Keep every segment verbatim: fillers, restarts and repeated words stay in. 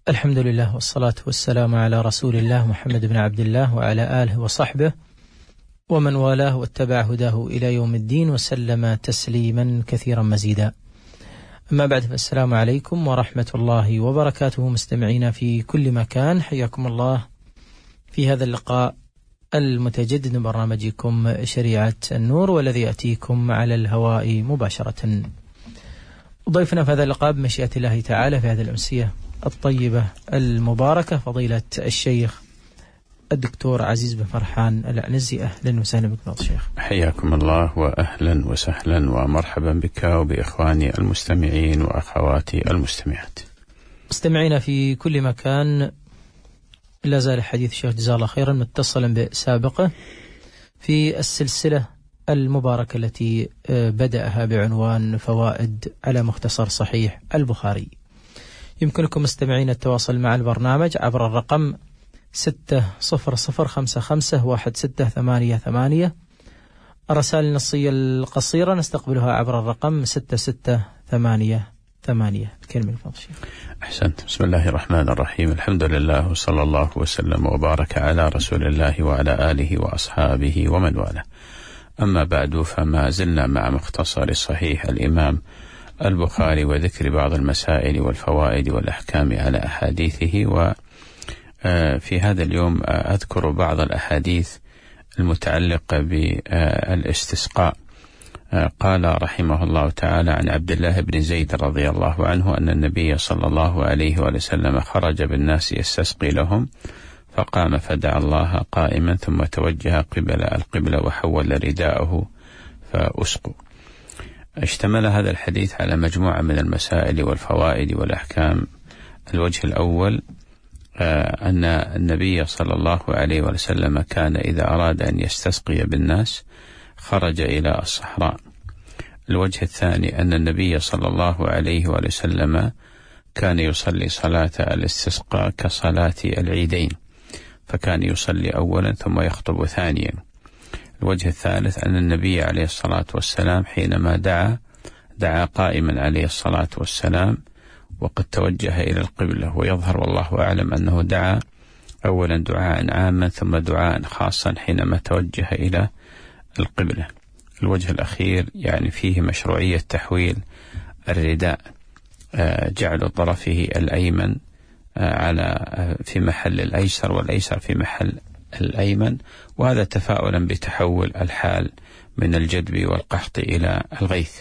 الحمد لله والصلاة والسلام على رسول الله محمد بن عبد الله وعلى آله وصحبه ومن والاه واتبع هداه إلى يوم الدين وسلم تسليما كثيرا مزيدا. أما بعد، فالسلام عليكم ورحمة الله وبركاته. مستمعين في كل مكان، حياكم الله في هذا اللقاء المتجدد من برنامجكم شريعة النور، والذي يأتيكم على الهواء مباشرة. ضيفنا في هذا اللقاء بمشيئة الله تعالى في هذه الأمسية الطيبة المباركة فضيلة الشيخ الدكتور عزيز بن فرحان العنزي. أهلا وسهلا بك فضيلة الشيخ. حياكم الله وأهلا وسهلا ومرحبا بك وبإخواني المستمعين وأخواتي المستمعات. مستمعين في كل مكان، لا زال حديث الشيخ جزاه الله خيرا متصلا بسابقه في السلسلة المباركة التي بدأها بعنوان فوائد على مختصر صحيح البخاري. يمكنكم مستمعين التواصل مع البرنامج عبر الرقم ستة صفر صفر خمسة خمسة واحد ستة ثمانية ثمانية. الرسائل النصية القصيرة نستقبلها عبر الرقم ستة ستة ثمانية ثمانية. الكلمة لفضل الشيخ. أحسنت. بسم الله الرحمن الرحيم. الحمد لله وصلى الله وسلم وبارك على رسول الله وعلى آله وأصحابه ومن والاه. أما بعد، فما زلنا مع مختصر صحيح الإمام البخاري وذكر بعض المسائل والفوائد والأحكام على أحاديثه. وفي هذا اليوم أذكر بعض الأحاديث المتعلقة بالاستسقاء. قال رحمه الله تعالى عن عبد الله بن زيد رضي الله عنه أن النبي صلى الله عليه وسلم خرج بالناس يستسقي لهم، فقام فدعا الله قائما ثم توجه قبل القبلة وحول رداءه فأسقوا. اشتمل هذا الحديث على مجموعة من المسائل والفوائد والأحكام. الوجه الأول أن النبي صلى الله عليه وسلم كان إذا أراد أن يستسقي بالناس خرج إلى الصحراء. الوجه الثاني أن النبي صلى الله عليه وسلم كان يصلي صلاة الاستسقاء كصلاة العيدين، فكان يصلي أولا ثم يخطب ثانيا. الوجه الثالث أن النبي عليه الصلاة والسلام حينما دعا دعا قائما عليه الصلاة والسلام وقد توجه إلى القبلة، ويظهر والله أعلم أنه دعا أولا دعاء عاما ثم دعاء خاصا حينما توجه إلى القبلة. الوجه الأخير يعني فيه مشروعية تحويل الرداء، جعل طرفه الأيمن على في محل الأيسر والأيسر في محل الأيمن، وهذا تفاؤلا بتحول الحال من الجدب والقحط إلى الغيث.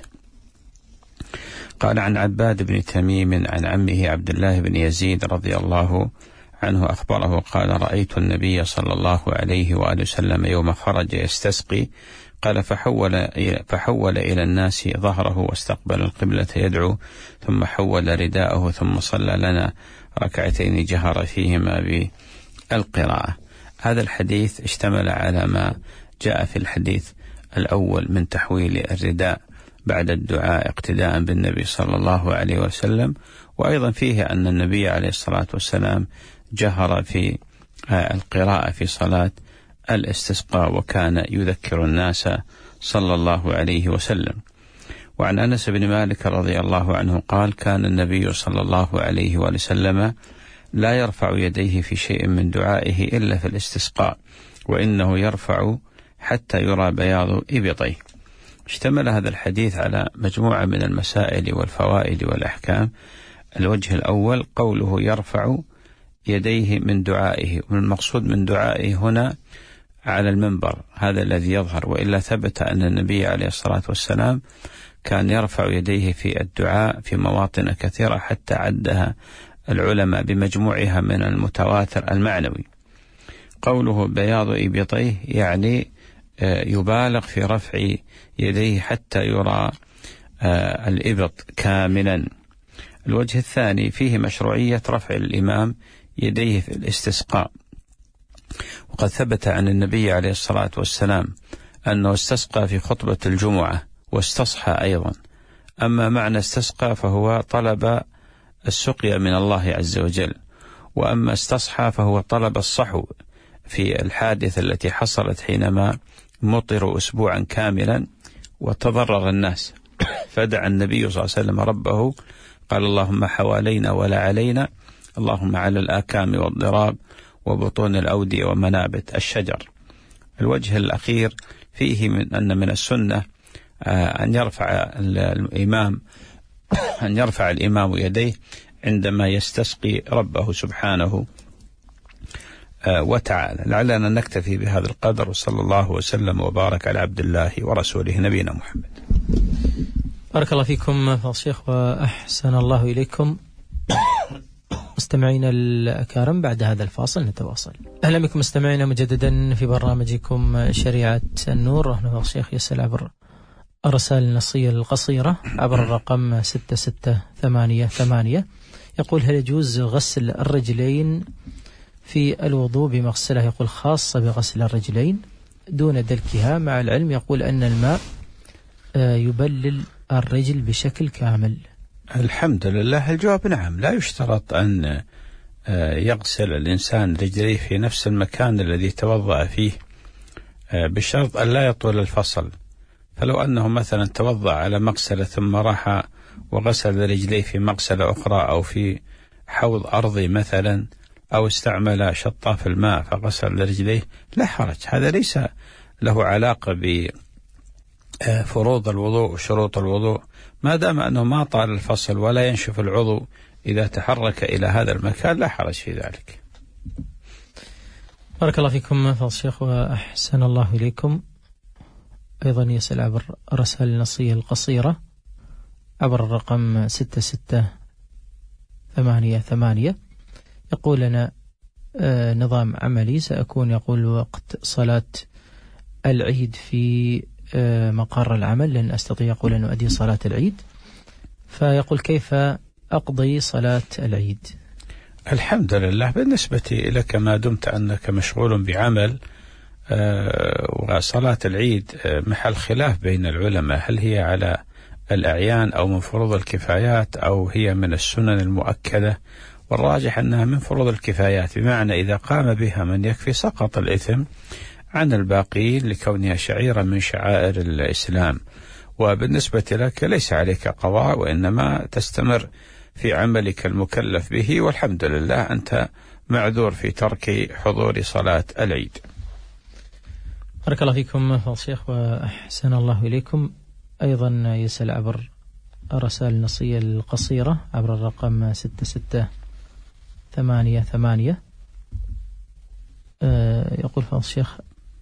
قال عن عباد بن تميم عن عمه عبد الله بن يزيد رضي الله عنه أخبره قال رأيت النبي صلى الله عليه وآله وسلم يوم خرج يستسقي، قال فحول, فحول إلى الناس ظهره واستقبل القبلة يدعو، ثم حول رداءه ثم صلى لنا ركعتين جهر فيهما بالقراءة. هذا الحديث اشتمل على ما جاء في الحديث الأول من تحويل الرداء بعد الدعاء اقتداء بالنبي صلى الله عليه وسلم، وأيضا فيه أن النبي عليه الصلاة والسلام جهر في القراءة في صلاة الاستسقاء وكان يذكر الناس صلى الله عليه وسلم. وعن أنس بن مالك رضي الله عنه قال كان النبي صلى الله عليه وسلم لا يرفع يديه في شيء من دعائه إلا في الاستسقاء، وإنه يرفع حتى يرى بياض إبطيه. اشتمل هذا الحديث على مجموعة من المسائل والفوائد والأحكام. الوجه الأول قوله يرفع يديه من دعائه، والمقصود من دعائه هنا على المنبر، هذا الذي يظهر، وإلا ثبت أن النبي عليه الصلاة والسلام كان يرفع يديه في الدعاء في مواطن كثيرة حتى عدها العلماء بمجموعها من المتواتر المعنوي. قوله بياض إبطيه يعني يبالغ في رفع يديه حتى يرى الإبط كاملا. الوجه الثاني فيه مشروعية رفع الإمام يديه في الاستسقاء، وقد ثبت عن النبي عليه الصلاة والسلام أنه استسقى في خطبة الجمعة واستصحى أيضا. أما معنى استسقى فهو طلب السقيا من الله عز وجل، وأما استصحى فهو طلب الصحو في الحادثة التي حصلت حينما مطر أسبوعا كاملا وتضرر الناس، فدعا النبي صلى الله عليه وسلم ربه قال اللهم حوالينا ولا علينا اللهم على الآكام والضراب وبطون الأودية ومنابت الشجر. الوجه الأخير فيه من أن من السنة أن يرفع الإمام أن يرفع الإمام يديه عندما يستسقي ربه سبحانه وتعالى. لعلنا نكتفي بهذا القدر، وصلى الله وسلم وبارك على عبد الله ورسوله نبينا محمد. بارك الله فيكم فضيلة الشيخ وأحسن الله إليكم. مستمعينا الأكارم، بعد هذا الفاصل نتواصل. أهلا بكم مستمعينا مجددا في برنامجكم شريعة النور. فضيلة الشيخ يسأل عبر الرسائل النصية القصيرة عبر الرقم ستة ستة ثمانية ثمانية، يقول: هل يجوز غسل الرجلين في الوضوء بمغسلة، يقول خاصة بغسل الرجلين دون دلكها، مع العلم يقول أن الماء يبلل الرجل بشكل كامل؟ الحمد لله، الجواب نعم. لا يشترط أن يغسل الإنسان رجليه في نفس المكان الذي توضأ فيه، بشرط أن لا يطول الفصل. فلو أنه مثلا توضأ على مغسلة ثم راح وغسل رجليه في مغسلة أخرى أو في حوض أرضي مثلا، أو استعمل شطاف الماء فغسل رجليه، لا حرج. هذا ليس له علاقة بفروض الوضوء وشروط الوضوء، ما دام أنه ما طال الفصل ولا ينشف العضو إذا تحرك إلى هذا المكان، لا حرج في ذلك. بارك الله فيكم فضيلة الشيخ وأحسن الله إليكم. أيضا يسأل عبر الرسائل النصية القصيرة عبر الرقم ستة ستة ثمانية ثمانية، يقول لنا آه نظام عملي سأكون، يقول وقت صلاة العيد في آه مقر العمل لن أستطيع يقول أن أؤدي صلاة العيد، فيقول كيف أقضي صلاة العيد؟ الحمد لله، بالنسبة لك ما دمت أنك مشغول بعمل، آه وصلاة العيد آه محل خلاف بين العلماء، هل هي على الأعيان أو من فروض الكفايات أو هي من السنن المؤكدة، والراجح أنها من فروض الكفايات، بمعنى إذا قام بها من يكفي سقط الإثم عن الباقين لكونها شعيرة من شعائر الإسلام. وبالنسبة لك ليس عليك قضاء، وإنما تستمر في عملك المكلف به، والحمد لله أنت معذور في ترك حضور صلاة العيد. بارك الله فيكم فضيلة الشيخ وأحسن الله إليكم. أيضا يسأل عبر الرسائل النصية القصيرة عبر الرقم ستة ستة ثمانية ثمانية، آه يقول فضيلة الشيخ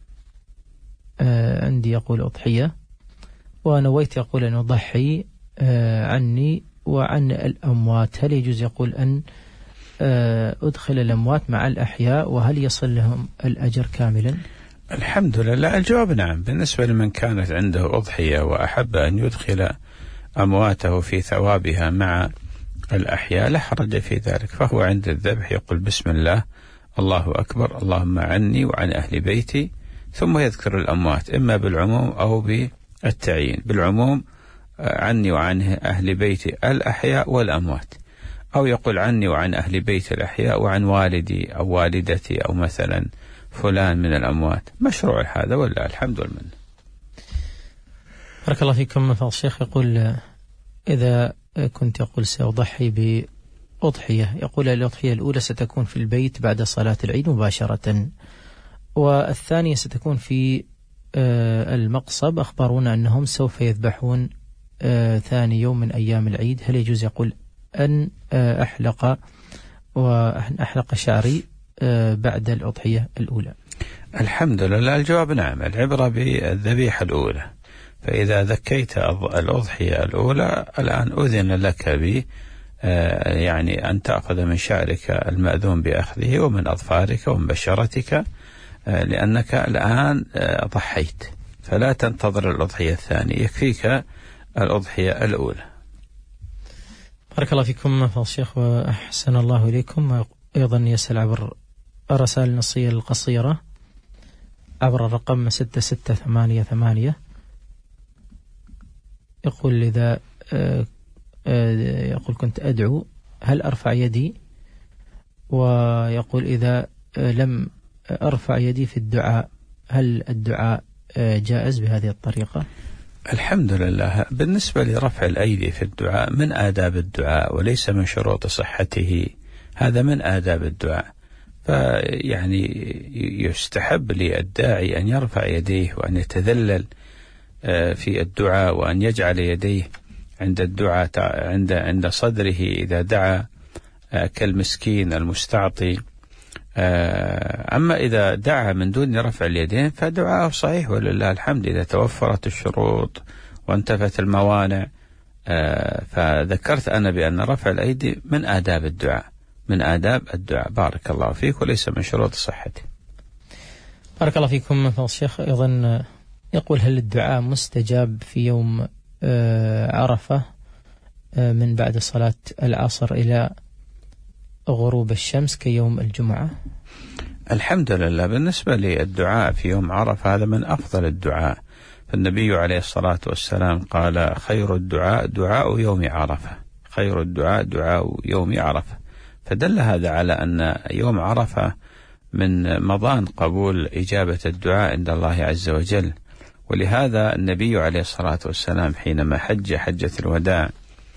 آه عندي يقول أضحية ونويت يقول أن أضحي آه عني وعن الأموات، هل يجوز يقول أن آه أدخل الأموات مع الأحياء، وهل يصل لهم الأجر كاملا؟ الحمد لله، الجواب نعم. بالنسبة لمن كانت عنده أضحية وأحب أن يدخل أمواته في ثوابها مع الأحياء لا حرج في ذلك، فهو عند الذبح يقول بسم الله الله أكبر اللهم عني وعن أهل بيتي، ثم يذكر الأموات إما بالعموم أو بالتعيين. بالعموم عني وعن أهل بيتي الأحياء والأموات، أو يقول عني وعن أهل بيتي الأحياء وعن والدي أو والدتي أو مثلا فلان من الأموات. مشروع هذا ولا الحمد لله. بارك الله فيكم فضيلة الشيخ. يقول إذا كنت يقول سأضحي بأضحية، يقول الأضحية الأولى ستكون في البيت بعد صلاة العيد مباشرة، والثانية ستكون في المقصب، أخبرونا أنهم سوف يذبحون ثاني يوم من أيام العيد، هل يجوز يقول أن أحلق وأن أحلق شعري بعد الأضحية الأولى؟ الحمد لله، الجواب نعم. العبرة بالذبيحة الأولى، فإذا ذكيت الأضحية الأولى الآن أذن لك ب يعني أن تأخذ من شعرك المأذون بأخذه ومن أظفارك ومن بشرتك، لأنك الآن ضحيت، فلا تنتظر الأضحية الثانية، يكفيك الأضحية الأولى. بارك الله فيكم فضيلة الشيخ وأحسن الله إليكم. أيضا يسأل عبر الرسائل النصية القصيرة عبر الرقم ستة ستة ثمانية ثمانية، يقول إذا يقول كنت أدعو هل أرفع يدي، ويقول إذا لم أرفع يدي في الدعاء هل الدعاء جائز بهذه الطريقة؟ الحمد لله، بالنسبة لرفع الأيدي في الدعاء من آداب الدعاء وليس من شروط صحته، هذا من آداب الدعاء. فيعني يستحب للداعي أن يرفع يديه وأن يتذلل في الدعاء، وأن يجعل يديه عند الدعاء عند عند صدره إذا دعا كالمسكين المستعطي. أما إذا دعا من دون رفع اليدين فدعاءه صحيح ولله الحمد إذا توفرت الشروط وانتفت الموانع. فذكرت أنا بأن رفع الأيدي من آداب الدعاء، من آداب الدعاء. بارك الله فيك، وليس من شروط صحته. بارك الله فيكم فضيلة الشيخ. أيضا يقول: هل الدعاء مستجاب في يوم عرفة من بعد صلاة العصر إلى غروب الشمس كيوم الجمعة؟ الحمد لله. بالنسبة للدعاء في يوم عرفة هذا من أفضل الدعاء، فالنبي عليه الصلاة والسلام قال: خير الدعاء دعاء يوم عرفة، خير الدعاء دعاء يوم عرفة. فدل هذا على أن يوم عرفة من مضان قبول إجابة الدعاء عند الله عز وجل. ولهذا النبي عليه الصلاة والسلام حينما حج حجة الوداع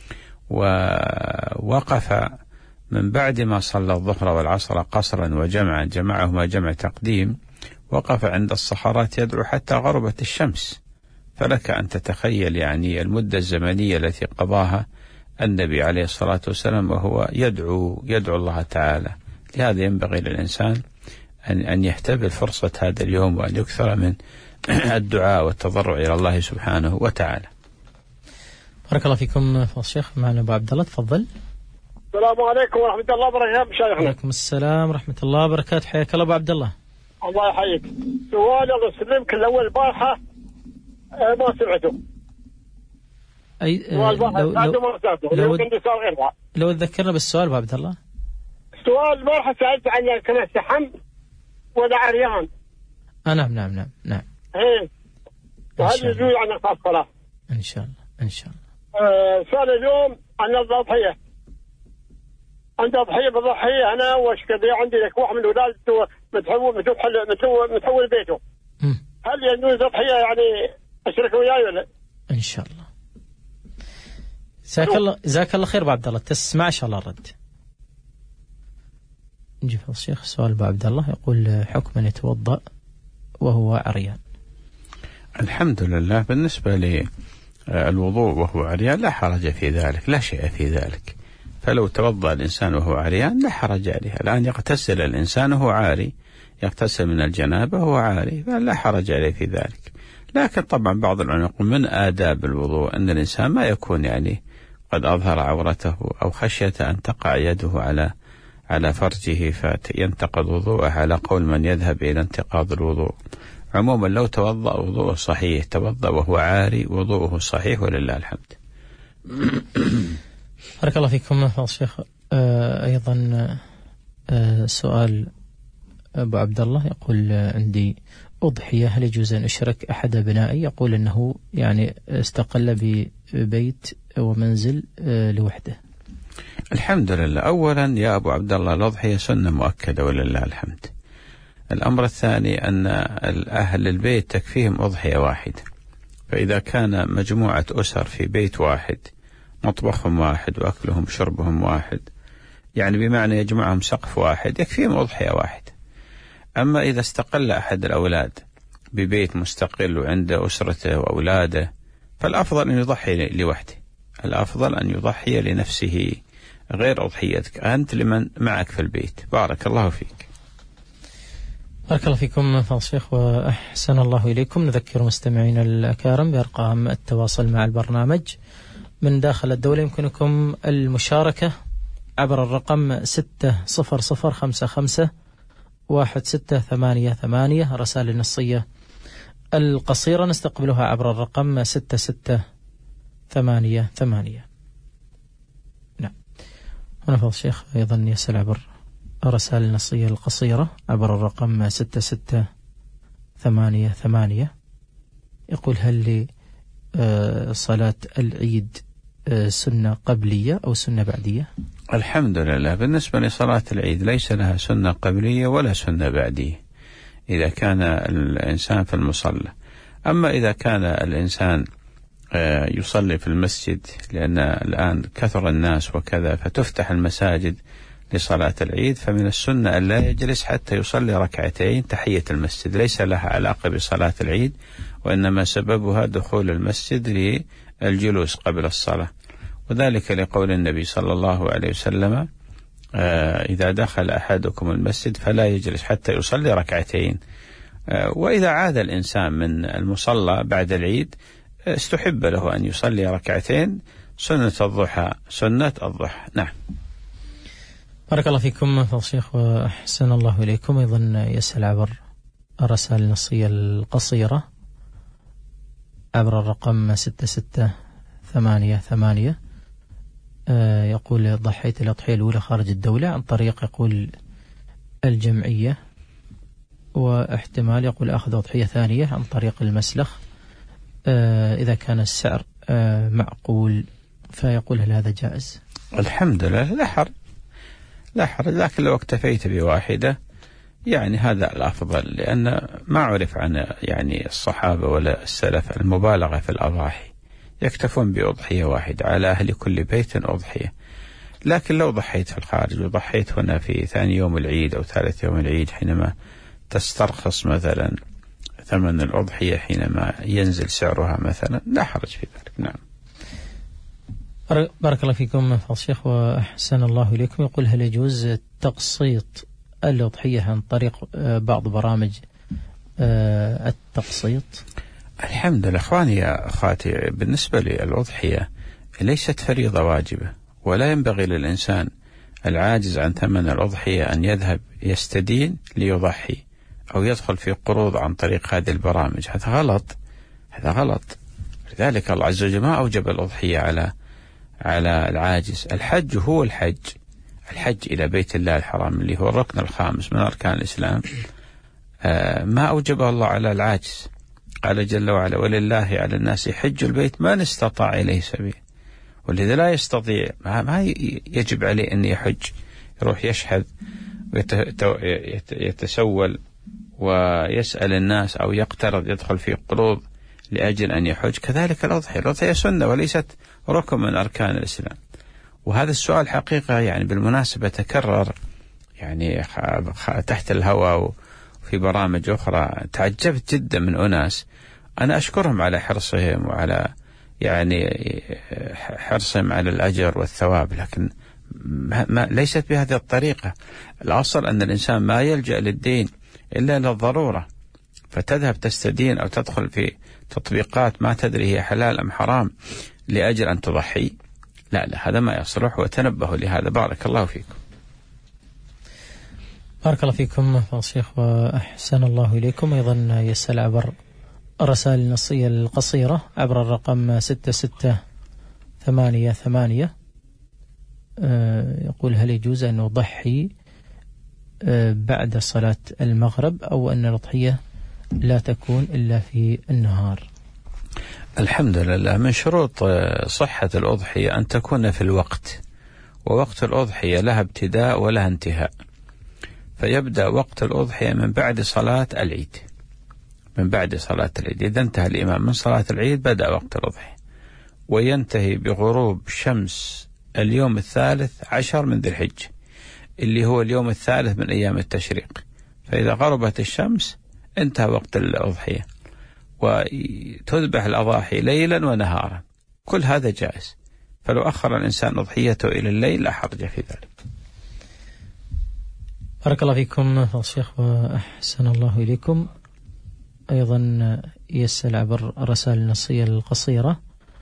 ووقف من بعد ما صلى الظهر والعصر قصرا وجمعا، جمعهما جمع تقديم، وقف عند الصخرات يدعو حتى غربت الشمس. فلك أن تتخيل يعني المدة الزمنية التي قضاها النبي عليه الصلاة والسلام وهو يدعو يدعو الله تعالى. لهذا ينبغي للإنسان أن أن يحتفل فرصة هذا اليوم، وأن يكثر من الدعاء والتضرع إلى الله سبحانه وتعالى. بارك الله فيكم فضيلة الشيخ. معنا أبو عبد الله، تفضل. السلام عليكم ورحمة الله وبركاته شيخنا. وعليكم السلام ورحمة الله وبركاته، حياك الله أبو عبد الله. الله يحييك. سؤال الله يسلمك الأول البارحة ما سمعته. أي سؤال البارحة لو لو ما سمعته. لو لو, لو تذكرنا بالسؤال أبو عبد الله. السؤال البارحة سألت عن كان استحم ولا عريان. آه نعم نعم نعم نعم. إيه. وهل يجوز عن الصلاة؟ إن شاء الله إن شاء الله. آه سؤال اليوم عن الضحية. عندي ضحية بضحية أنا واشكدي عندي لك واحد من الأولاد متحول متحول متحول متحول بيته. م. هل يجوز ضحية يعني أشرك وياي ولا؟ إن شاء الله. جزاك الله جزاك الله خير أبو عبد الله، تسمع إن شاء الله الرد. نجي في الشيخ. سؤال أبو عبد الله يقول: حكم من يتوضأ وهو عريان. الحمد لله. بالنسبة للوضوء وهو عريان لا حرج في ذلك، لا شيء في ذلك. فلو توضأ الإنسان وهو عريان لا حرج عليه. الآن يغتسل الإنسان وهو عاري، يغتسل من الجنابة وهو عاري، فلا حرج عليه في ذلك. لكن طبعا بعض العلماء يقول من آداب الوضوء أن الإنسان ما يكون يعني قد أظهر عورته أو خشية أن تقع يده على على فرجه فينتقض وضوءه، على قول من يذهب إلى انتقاض الوضوء. عموما لو توضأ وضوءه صحيح، توضأ وهو عاري وضوءه صحيح ولله الحمد. بارك الله فيكم فضيلة الشيخ. آه أيضا آه سؤال أبو عبد الله يقول: عندي أضحية، هل يجوز أن أشرك أحد أبنائي؟ يقول أنه يعني استقل ببيت ومنزل آه لوحده. الحمد لله. أولا يا أبو عبد الله الأضحية سنة مؤكدة ولله الحمد. الأمر الثاني أن أهل البيت تكفيهم أضحية واحدة، فإذا كان مجموعة أسر في بيت واحد مطبخهم واحد وأكلهم شربهم واحد، يعني بمعنى يجمعهم سقف واحد، يكفيهم أضحية واحد. أما إذا استقل أحد الأولاد ببيت مستقل وعنده أسرته وأولاده فالأفضل أن يضحي لوحده، الأفضل أن يضحي لنفسه غير أضحيتك أنت لمن معك في البيت. بارك الله فيك. بارك الله فيكم فضيلة الشيخ وأحسن الله إليكم. نذكر مستمعين الأكارم بأرقام التواصل مع البرنامج من داخل الدولة. يمكنكم المشاركة عبر الرقم ستة صفر صفر خمسة خمسة واحد ستة ثمانية ثمانية. رسائل النصية القصيرة نستقبلها عبر الرقم ستة ستة ثمانية ثمانية. نعم. هنا فضل الشيخ أيضا يسأل عبر رسائل النصية القصيرة عبر الرقم ستة ستة ثمانية ثمانية. يقول: هل لصلاة العيد سنة قبلية أو سنة بعدية؟ الحمد لله. بالنسبة لصلاة العيد ليس لها سنة قبلية ولا سنة بعدية إذا كان الإنسان في المصلى. أما إذا كان الإنسان يصلي في المسجد، لأن الآن كثر الناس وكذا فتفتح المساجد لصلاة العيد، فمن السنة أن لا يجلس حتى يصلي ركعتين تحية المسجد، ليس لها علاقة بصلاة العيد، وإنما سببها دخول المسجد للجلوس قبل الصلاة، وذلك لقول النبي صلى الله عليه وسلم: آه إذا دخل أحدكم المسجد فلا يجلس حتى يصلي ركعتين. آه وإذا عاد الإنسان من المصلى بعد العيد استحب له أن يصلي ركعتين سنة الضحى سنة الضحى. نعم. بارك الله فيكم فضل الشيخ وأحسن الله إليكم. أيضا يسأل عبر الرسائل النصية القصيرة عبر الرقم ستة ستة ثمانية ثمانية، آه يقول: ضحيت الأضحية الأولى خارج الدولة عن طريق يقول الجمعية، واحتمال يقول أخذ أضحية ثانية عن طريق المسلخ، آه إذا كان السعر آه معقول، فيقول: هل هذا جائز؟ الحمد لله لا حرج لا حرج، لكن لو اكتفيت بواحدة يعني هذا الأفضل، لأن ما عرف عن يعني الصحابة ولا السلف المبالغة في الأضاحي، يكتفون بأضحية واحدة على أهل كل بيت أضحية. لكن لو ضحيت في الخارج وضحيت هنا في ثاني يوم العيد أو ثالث يوم العيد حينما تسترخص مثلا ثمن الأضحية حينما ينزل سعرها مثلا، لا حرج في ذلك. نعم. بارك الله فيكم فضل الشيخ وأحسن الله إليكم. يقول: هل يجوز تقسيط الأضحية عن طريق بعض برامج التقسيط؟ الحمد لله. أخواني يا أخواتي، بالنسبة للأضحية ليست فريضة واجبة، ولا ينبغي للإنسان العاجز عن ثمن الأضحية أن يذهب يستدين ليضحي أو يدخل في قروض عن طريق هذه البرامج. هذا غلط، هذا غلط. لذلك الله عز وجل ما أوجب الأضحية على على العاجز. الحج هو الحج، الحج إلى بيت الله الحرام اللي هو الركن الخامس من أركان الإسلام، آه ما أوجبه الله على العاجز. قال جل وعلا: ولله على الناس حج البيت من استطاع إليه سبيل. والذي لا يستطيع ما يجب عليه أن يحج، يروح يشحذ ويتسول ويسأل الناس أو يقترض يدخل في قروض لأجل أن يحج. كذلك الأضحية، الأضحية سنة وليست ركن من أركان الإسلام. وهذا السؤال حقيقة يعني بالمناسبة تكرر يعني تحت الهواء وفي برامج أخرى. تعجبت جدا من أناس أنا أشكرهم على حرصهم وعلى يعني حرصهم على الأجر والثواب، لكن ما ما ليست بهذه الطريقة. الأصل أن الإنسان ما يلجأ للدين إلا للضرورة، فتذهب تستدين أو تدخل في تطبيقات ما تدري هي حلال أم حرام لأجل أن تضحي. لا لا، هذا ما يصلح، وتنبهوا لهذا. بارك الله فيكم. بارك الله فيكم فضل الشيخ وأحسن الله إليكم. أيضا يسأل عبر الرسائل النصية القصيرة عبر الرقم ستة ستة ثمانية ثمانية، يقول: هل يجوز أن نضحي بعد صلاة المغرب، أو أن الأضحية لا تكون إلا في النهار؟ الحمد لله. من شروط صحة الأضحية أن تكون في الوقت، ووقت الأضحية لها ابتداء ولها انتهاء. فيبدأ وقت الأضحية من بعد صلاة العيد، من بعد صلاة العيد. إذا انتهى الإمام من صلاة العيد بدأ وقت الأضحية، وينتهي بغروب شمس اليوم الثالث عشر من ذي الحجة، اللي هو اليوم الثالث من أيام التشريق. فإذا غربت الشمس انتهى وقت الأضحية، وتذبح الأضاحي ليلا ونهارا، كل هذا جائز. فلو أخر الإنسان أضحيته إلى الليل لا حرج في ذلك. بارك الله فيكم فضل الشيخ وأحسن الله إليكم. أيضا يسأل عبر الرسائل النصية القصيرة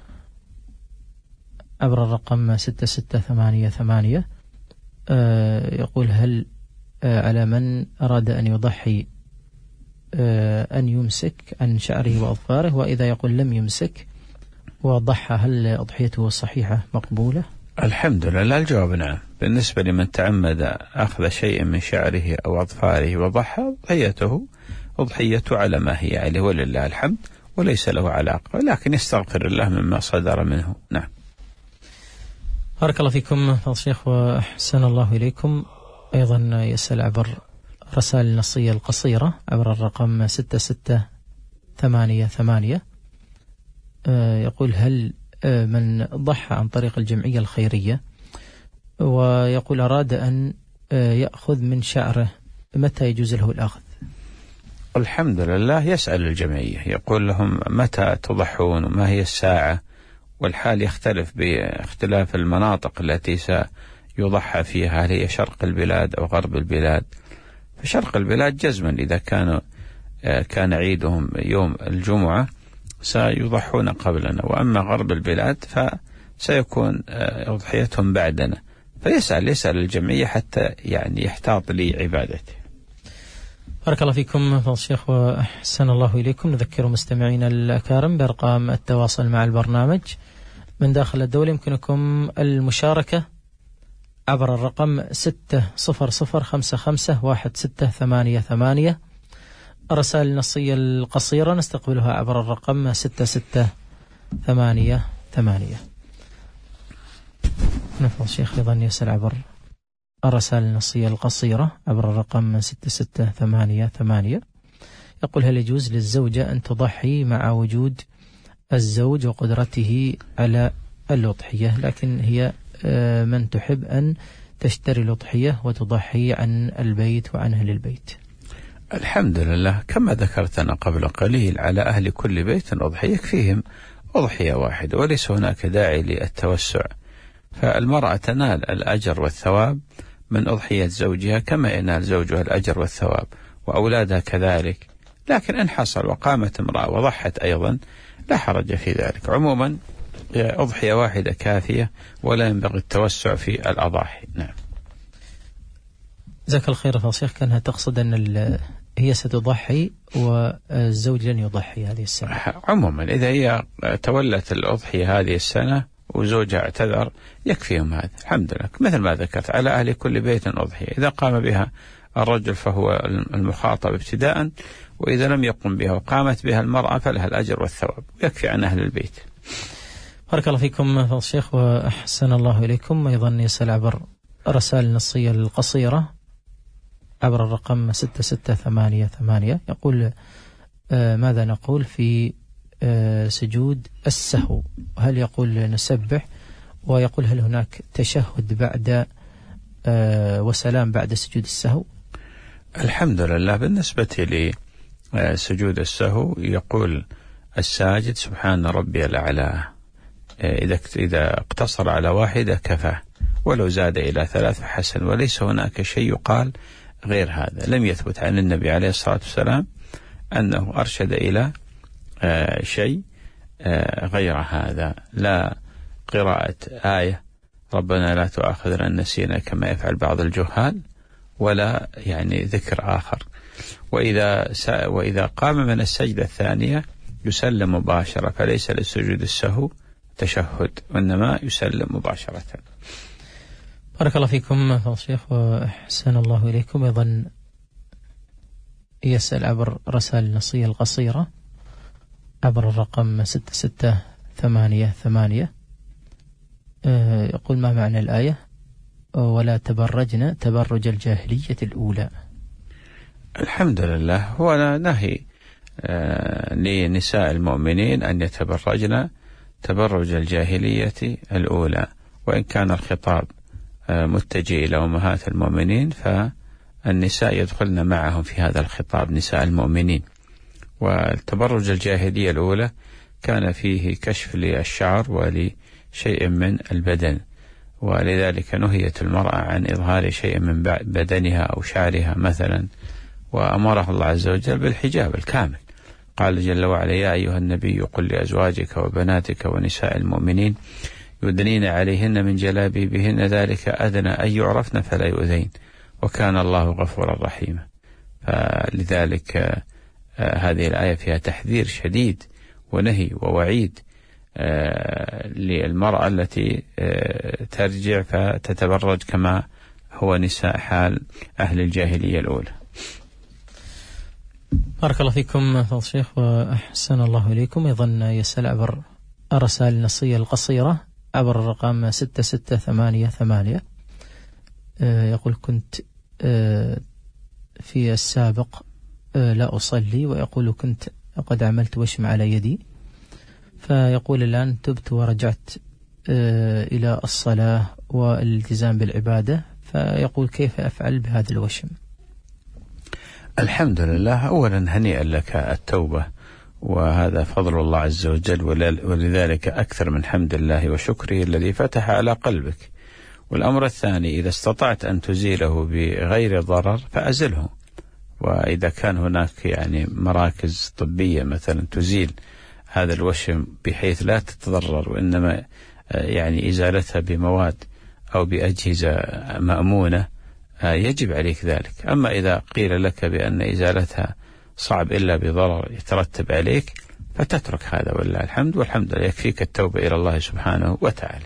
عبر الرقم ستة ستة ثمانية ثمانية، يقول: هل على من أراد أن يضحي أن يمسك عن شعره وأظفاره، وإذا يقول لم يمسك وضحى هل أضحيته الصحيحة مقبولة؟ الحمد لله. الجواب نعم. بالنسبة لمن تعمد أخذ شيء من شعره أو أظفاره وضحى، أضحيته أضحيته على ما هي عليه ولله الحمد، وليس له علاقة، لكن يستغفر الله مما صدر منه. نعم. بارك الله فيكم فضل الشيخ وأحسن الله إليكم. أيضا يسأل عبر رسائل النصية القصيرة عبر الرقم ستة ستة ثمانية ثمانية، يقول: هل من ضحى عن طريق الجمعية الخيرية ويقول أراد أن يأخذ من شعره متى يجوز له الأخذ؟ الحمد لله يسأل الجمعية، يقول لهم متى تضحون وما هي الساعة، والحال يختلف باختلاف المناطق التي سيضحى فيها، هل هي شرق البلاد أو غرب البلاد. فشرق البلاد جزما إذا كانوا كان عيدهم يوم الجمعة سيضحون قبلنا، وأما غرب البلاد فسيكون أضحيتهم بعدنا. فيسأل يسأل الجمعية حتى يعني يحتاط لعبادته. بارك الله فيكم فضل الشيخ وأحسن الله إليكم. نذكر مستمعينا الأكارم بأرقام التواصل مع البرنامج من داخل الدولة. يمكنكم المشاركة عبر الرقم ستة صفر صفر خمسة خمسة واحد ستة ثمانية ثمانية. الرسائل النصية القصيرة نستقبلها عبر الرقم ستة ستة ثمانية ثمانية. نفضل الشيخ أيضا يسأل عبر الرسائل النصية القصيرة عبر الرقم ستة ستة ثمانية ثمانية. يقول هل يجوز للزوجة أن تضحي مع وجود الزوج وقدرته على الأضحية، لكن هي من تحب أن تشتري الأضحية وتضحي عن البيت وعن أهل البيت؟ الحمد لله كما ذكرت أنا قبل قليل، على أهل كل بيت أضحية، يكفيهم أضحية واحدة وليس هناك داعي للتوسع. فالمرأة تنال الأجر والثواب من أضحية زوجها كما ينال زوجها الأجر والثواب، وأولادها كذلك. لكن إن حصل وقامت امرأة وضحت أيضا لا حرج في ذلك. عموما أضحية واحدة كافية ولا ينبغي التوسع في الأضاحي. نعم. جزاك الخير فضل الشيخ. كانها تقصد أن هي ستضحي والزوج لن يضحي هذه السنة. عموما إذا هي تولت الأضحية هذه السنة وزوجها اعتذر يكفيهم هذا. الحمد لله مثل ما ذكرت على أهل كل بيت أضحية، إذا قام بها الرجل فهو المخاطب ابتداء، وإذا لم يقم بها وقامت بها المرأة فلها الأجر والثواب، ويكفي عن أهل البيت. بارك الله فيكم فضل الشيخ وأحسن الله إليكم. أيضا يسأل عبر الرسائل النصية القصيرة عبر الرقم ستة ستة ثمانية ثمانية. يقول آه ماذا نقول في آه سجود السهو؟ هل يقول نسبح؟ ويقول هل هناك تشهد بعد آه وسلام بعد سجود السهو؟ الحمد لله بالنسبة لسجود السهو يقول الساجد سبحان ربي الأعلى، إذا إذا اقتصر على واحدة كفاه، ولو زاد إلى ثلاث حسن، وليس هناك شيء يقال غير هذا. لم يثبت عن النبي عليه الصلاة والسلام أنه أرشد إلى آه شيء آه غير هذا، لا قراءة آية ربنا لا تؤاخذنا إن نسينا كما يفعل بعض الجهال، ولا يعني ذكر آخر. وإذا وإذا قام من السجدة الثانية يسلم مباشرة، فليس للسجود السهو تشهد، وإنما يسلم مباشرة. بارك الله فيكم فضل الشيخ وأحسن الله إليكم. أيضا يسأل عبر رسائل النصية القصيرة عبر الرقم ستة ستة ثمانية ثمانية. يقول ما معنى الآية ولا تبرجن تبرج الجاهلية الأولى؟ الحمد لله هو نهي لنساء المؤمنين أن يتبرجن تبرج الجاهلية الأولى، وإن كان الخطاب متجه إلى أمهات المؤمنين فالنساء يدخلن معهم في هذا الخطاب، نساء المؤمنين. والتبرج الجاهلية الأولى كان فيه كشف للشعر ولشيء من البدن، ولذلك نهيت المرأة عن إظهار شيء من بدنها أو شعرها مثلا، وأمره الله عز وجل بالحجاب الكامل. قال جل وعلا يا أيها النبي قل لأزواجك وبناتك ونساء المؤمنين يدنين عليهن من جلابيبهن ذلك أدنى أن يعرفن فلا يؤذين وكان الله غفورا رحيما. فلذلك آه هذه الآية فيها تحذير شديد ونهي ووعيد آه للمرأة التي آه ترجع فتتبرج كما هو نساء حال أهل الجاهلية الأولى. بارك الله فيكم فضل الشيخ وأحسن الله إليكم. أيضا يسأل عبر الرسائل النصية القصيرة عبر الرقم ستة ستة ثمانية ثمانية. يقول كنت في السابق لا أصلي، ويقول كنت قد عملت وشم على يدي، فيقول الآن تبت ورجعت إلى الصلاة والالتزام بالعبادة، فيقول كيف أفعل بهذا الوشم؟ الحمد لله، أولا هنيئا لك التوبة، وهذا فضل الله عز وجل، ولذلك أكثر من حمد الله وشكره الذي فتح على قلبك. والأمر الثاني، إذا استطعت أن تزيله بغير ضرر فأزله، وإذا كان هناك يعني مراكز طبية مثلا تزيل هذا الوشم بحيث لا تتضرر، وإنما يعني إزالتها بمواد أو بأجهزة مأمونة، يجب عليك ذلك. أما إذا قيل لك بأن إزالتها صعب إلا بضرر يترتب عليك فتترك هذا، والله الحمد والحمد لله، يكفيك التوبة إلى الله سبحانه وتعالى.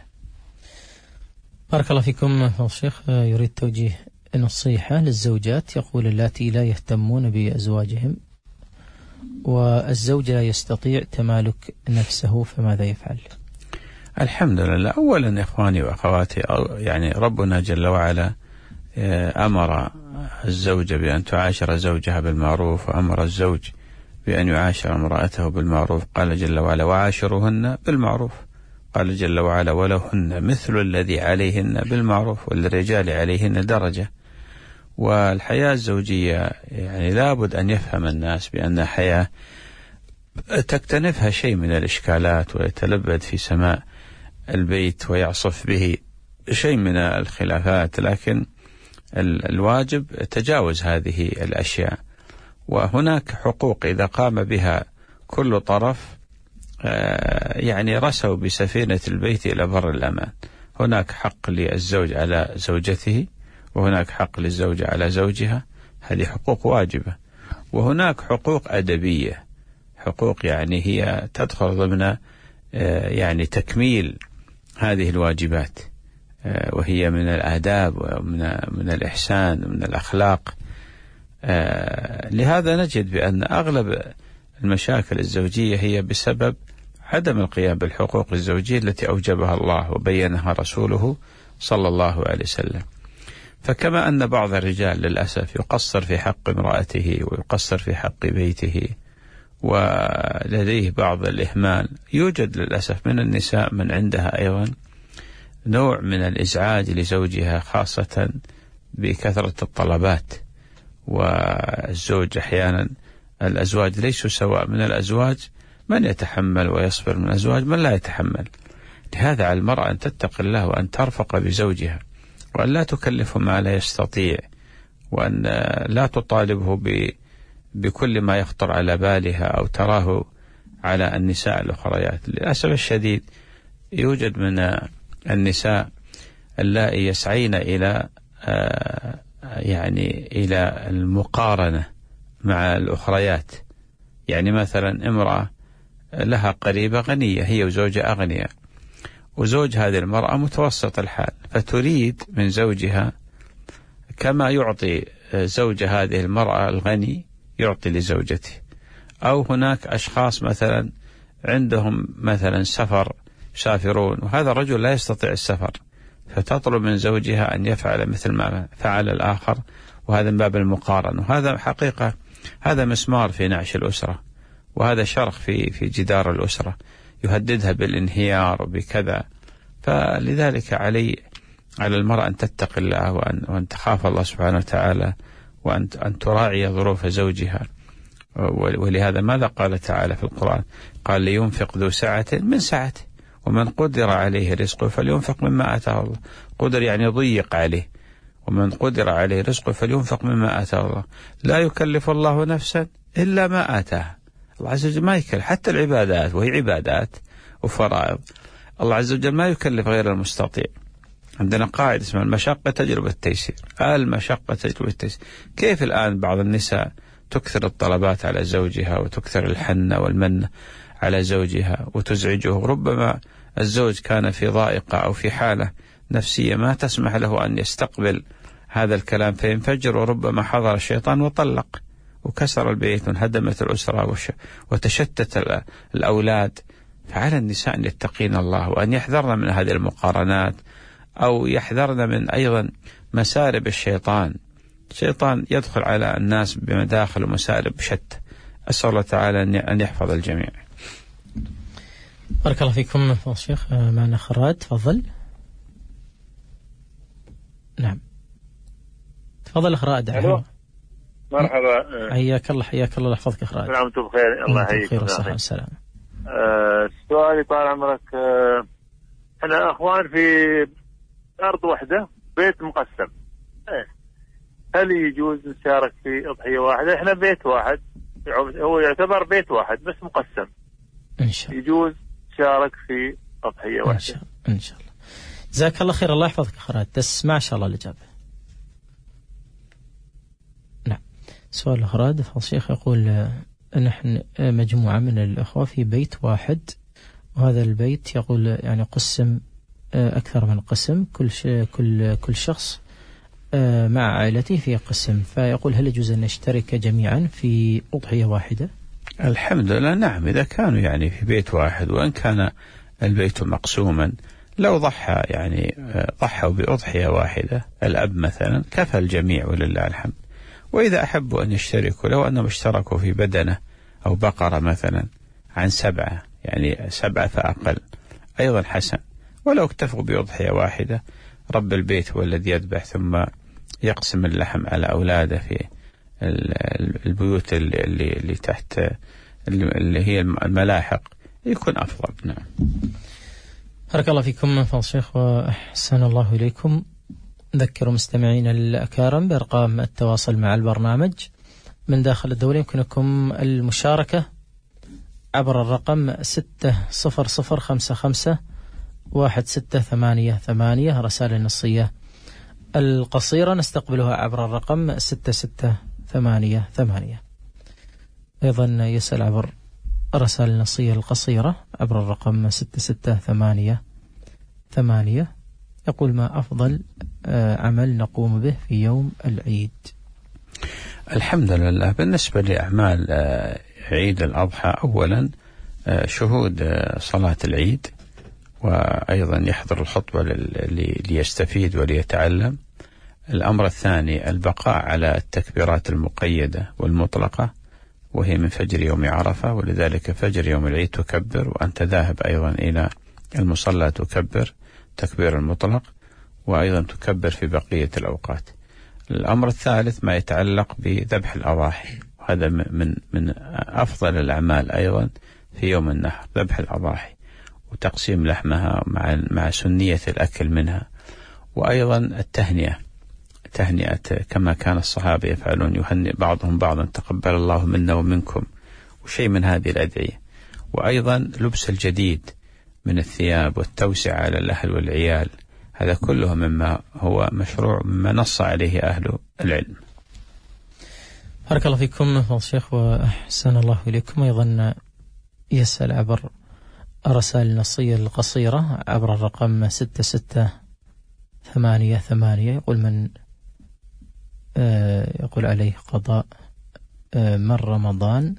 بارك الله فيكم. الشيخ يريد توجيه نصيحة للزوجات، يقول اللاتي لا يهتمون بأزواجهم والزوج لا يستطيع تمالك نفسه، فماذا يفعل؟ الحمد لله، أولا إخواني وأخواتي، يعني ربنا جل وعلا أمر الزوجة بأن تعاشر زوجها بالمعروف، وأمر الزوج بأن يعاشر امرأته بالمعروف. قال جل وعلا وعاشرهن بالمعروف. قال جل وعلا ولهن مثل الذي عليهن بالمعروف وللرجال عليهن درجة. والحياة الزوجية يعني لابد أن يفهم الناس بأن حياة تكتنفها شيء من الإشكالات، ويتلبد في سماء البيت ويعصف به شيء من الخلافات، لكن الواجب تجاوز هذه الأشياء. وهناك حقوق إذا قام بها كل طرف يعني رسوا بسفينة البيت إلى بر الأمان. هناك حق للزوج على زوجته، وهناك حق للزوجة على زوجها، هذه حقوق واجبة. وهناك حقوق أدبية، حقوق يعني هي تدخل ضمن يعني تكميل هذه الواجبات، وهي من الآداب ومن من الإحسان ومن الأخلاق. لهذا نجد بأن أغلب المشاكل الزوجية هي بسبب عدم القيام بالحقوق الزوجية التي أوجبها الله وبينها رسوله صلى الله عليه وسلم. فكما أن بعض الرجال للأسف يقصر في حق امرأته ويقصر في حق بيته ولديه بعض الإهمال، يوجد للأسف من النساء من عندها أيضا نوع من الإزعاج لزوجها، خاصة بكثرة الطلبات. والزوج أحيانا، الأزواج ليسوا سواء، من الأزواج من يتحمل ويصبر، من الأزواج من لا يتحمل. لهذا على المرأة أن تتقي الله وأن ترفق بزوجها، وأن لا تكلفه ما لا يستطيع، وأن لا تطالبه بكل ما يخطر على بالها أو تراه على النساء الأخريات. للأسف الشديد يوجد من النساء اللائي يسعين إلى يعني إلى المقارنة مع الأخريات. يعني مثلا امرأة لها قريبة غنية، هي وزوجها أغنياء، وزوج هذه المرأة متوسط الحال، فتريد من زوجها كما يعطي زوج هذه المرأة الغني يعطي لزوجته. أو هناك أشخاص مثلا عندهم مثلا سفر، يسافرون، وهذا الرجل لا يستطيع السفر، فتطلب من زوجها أن يفعل مثل ما فعل الآخر، وهذا من باب المقارنة. وهذا حقيقة هذا مسمار في نعش الأسرة، وهذا شرخ في في جدار الأسرة يهددها بالانهيار وبكذا. فلذلك علي على المرأة أن تتقي الله، وأن, وأن تخاف الله سبحانه وتعالى، وأن أن تراعي ظروف زوجها. ولهذا ماذا قال تعالى في القرآن؟ قال لينفق ذو سعة من سعته، ومن قدر عليه رزقه فلينفق مما آتاه الله. قدر يعني ضيق عليه، ومن قدر عليه رزقه فلينفق مما آتاه الله. لا يكلف الله نفسا إلا ما آتاها. الله عز وجل ما يكلف حتى العبادات، وهي عبادات وفرائض، الله عز وجل ما يكلف غير المستطيع. عندنا قاعدة اسمها المشقة تجربة التيسير، المشقة تجربة التيسير. كيف الآن بعض النساء تكثر الطلبات على زوجها، وتكثر الحنة والمنة على زوجها وتزعجه، ربما الزوج كان في ضائقة أو في حالة نفسية ما تسمح له أن يستقبل هذا الكلام فينفجر، وربما حضر الشيطان وطلق وكسر البيت وانهدمت الأسرة وتشتت الأولاد. فعلى النساء أن يتقين الله، وأن يحذرن من هذه المقارنات، أو يحذرن من أيضا مسارب الشيطان. الشيطان يدخل على الناس بمداخل ومسارب شتى. أسأل الله تعالى أن يحفظ الجميع. بارك الله فيكم يا شيخ. معنا خراد، تفضل. نعم. تفضل أخ رائد. ألو مرحبا. حياك الله حياك الله يحفظك أخ رائد. نعم أنتم بخير الله يحييك. بخير والصحة والسلام. أه سؤالي طال عمرك، أه احنا اخوان في ارض واحده بيت مقسم، ايه هل يجوز نشارك في اضحيه واحده؟ احنا بيت واحد هو يعتبر بيت واحد بس مقسم، ان شاء الله يجوز نشارك في اضحيه واحده؟ ان شاء الله ان شاء الله. جزاك الله خير الله يحفظك اخ رائد، تسمع ان شاء الله الاجابه. نعم. سؤال اخ رائد فضل الشيخ يقول نحن مجموعه من الاخوه في بيت واحد، وهذا البيت يقول يعني قسم أكثر من قسم، كل كل كل شخص مع عائلته في قسم، فيقول هل يجوز أن نشترك جميعا في أضحية واحدة؟ الحمد لله نعم، إذا كانوا يعني في بيت واحد وإن كان البيت مقسوما، لو ضحى يعني ضحوا بأضحية واحدة الأب مثلا كفى الجميع ولله الحمد. وإذا أحبوا أن يشتركوا، لو أنهم اشتركوا في بدنة أو بقرة مثلا عن سبعة، يعني سبعة فأقل، أيضا حسن. ولو اكتفوا بأضحية واحدة، رب البيت هو الذي يذبح ثم يقسم اللحم على أولاده في البيوت اللي, اللي تحت اللي هي الملاحق، يكون أفضل. نعم. بارك الله فيكم فضل الشيخ وأحسن الله إليكم. ذكروا مستمعين الأكارم بأرقام التواصل مع البرنامج من داخل الدولة، يمكنكم المشاركة عبر الرقم ستة صفر صفر خمسة خمسة واحد ستة ثمانية ثمانية. رسائل النصية القصيرة نستقبلها عبر الرقم ستة ستة ثمانية ثمانية. أيضا يسأل عبر رسائل النصية القصيرة عبر الرقم ستة ستة ثمانية ثمانية. يقول ما أفضل عمل نقوم به في يوم العيد؟ الحمد لله بالنسبة لأعمال عيد الأضحى، أولا شهود صلاة العيد، وأيضا يحضر الخطبة ليستفيد وليتعلم. الأمر الثاني البقاء على التكبيرات المقيدة والمطلقة، وهي من فجر يوم عرفة، ولذلك فجر يوم العيد تكبر، وأنت ذاهب أيضا إلى المصلى تكبر تكبير المطلق، وأيضا تكبر في بقية الأوقات. الأمر الثالث ما يتعلق بذبح الأضاحي، هذا من من أفضل الأعمال أيضا في يوم النحر، ذبح الأضاحي وتقسيم لحمها مع مع سنية الأكل منها. وأيضا التهنئة، تهنئة كما كان الصحابة يفعلون، يهنئ بعضهم بعضا تقبل الله منا ومنكم، وشيء من هذه الأدعية. وأيضا لبس الجديد من الثياب والتوسع على الأهل والعيال، هذا كله مما هو مشروع مما نص عليه أهل العلم. بارك الله فيكم فضل الشيخ وأحسن الله إليكم. أيضا يسأل عبر الرسائل النصية القصيرة عبر الرقم ستة ستة ثمانية ثمانية. يقول من يقول عليه قضاء من رمضان،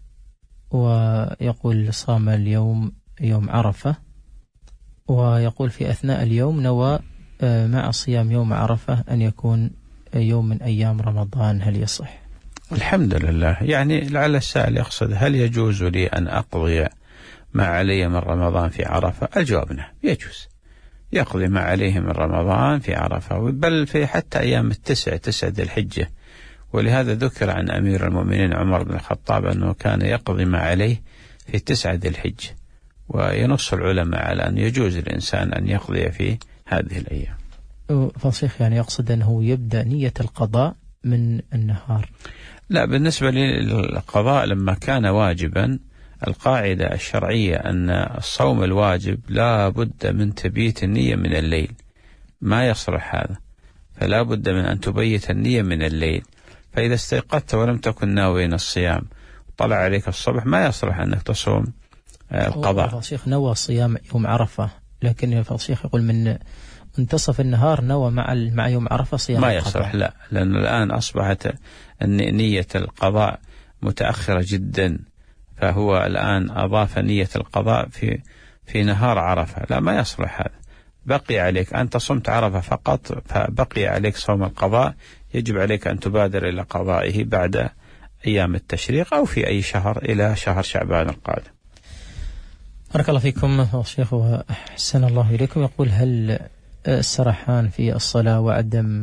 ويقول صام اليوم يوم عرفة، ويقول في أثناء اليوم نوى مع صيام يوم عرفة أن يكون يوم من أيام رمضان، هل يصح؟ الحمد لله. يعني لعل السائل يقصد هل يجوز لي أن أقضي ما علي من رمضان في عرفة؟ الجواب نعم يجوز، يقضي ما عليه من رمضان في عرفة، بل في حتى أيام التسع تسع ذي الحجة. ولهذا ذكر عن أمير المؤمنين عمر بن الخطاب أنه كان يقضي ما عليه في تسع ذي الحجة، وينص العلماء على أن يجوز الإنسان أن يقضي في هذه الأيام. فالشيخ يعني يقصد أنه يبدأ نية القضاء من النهار؟ لا، بالنسبة للقضاء لما كان واجبا، القاعدة الشرعية أن الصوم الواجب لا بد من تبييت النية من الليل، ما يصلح هذا، فلا بد من أن تبيت النية من الليل. فإذا استيقظت ولم تكن ناويا الصيام طلع عليك الصبح، ما يصلح أنك تصوم القضاء. الشيخ نوى صيام يوم عرفة، لكن الشيخ يقول من منتصف النهار نوى مع مع يوم عرفة صيام ما يصلح، لا، لأن الآن أصبحت نية القضاء متأخرة جدا، فهو الآن أضاف نية القضاء في في نهار عرفة، لا ما يصلح هذا. بقي عليك أنت صمت عرفة فقط، فبقي عليك صوم القضاء، يجب عليك أن تبادر إلى قضائه بعد أيام التشريق أو في أي شهر إلى شهر شعبان القادم. بارك الله فيكم الشيخ وأحسن الله إليكم. يقول هل السرحان في الصلاة وعدم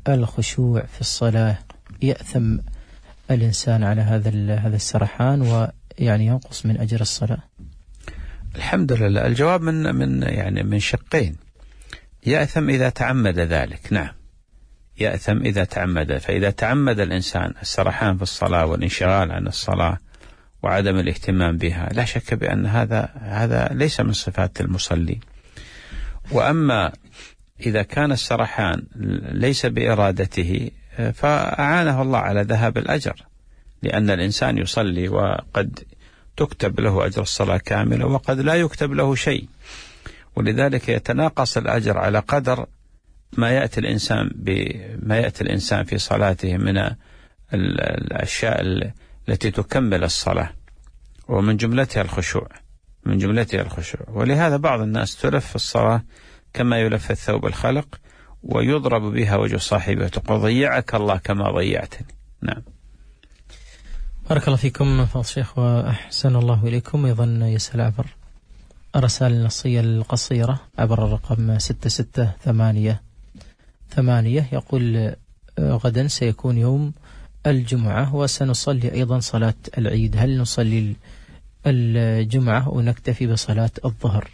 الخشوع في الصلاة يأثم الإنسان على هذا هذا السرحان ويعني ينقص من أجر الصلاة؟ الحمد لله، الجواب من من يعني من شقين. يأثم إذا تعمد ذلك، نعم يأثم إذا تعمد. فإذا تعمد الإنسان السرحان في الصلاة والانشغال عن الصلاة وعدم الاهتمام بها، لا شك بأن هذا هذا ليس من صفات المصلي. وأما إذا كان السرحان ليس بإرادته فأعانه الله على ذهاب الأجر، لأن الإنسان يصلي وقد تكتب له أجر الصلاة كاملة وقد لا يكتب له شيء، ولذلك يتناقص الأجر على قدر ما يأتي الإنسان بما يأتي الإنسان في صلاته من الأشياء التي تكمل الصلاة، ومن جملتها الخشوع من جملتها الخشوع. ولهذا بعض الناس تلف في الصلاة كما يلف الثوب الخلق ويضرب بها وجه صاحبه، تقول ضيعك الله كما ضيعتني. نعم. بارك الله فيكم فضل الشيخ وأحسن الله إليكم. أيضا يسأل عبر الرسائل النصية القصيرة عبر الرقم ستة ستة ثمانية ثمانية، يقول غدا سيكون يوم الجمعة وسنصلي أيضا صلاة العيد، هل نصلي الجمعة ونكتفي بصلاة الظهر؟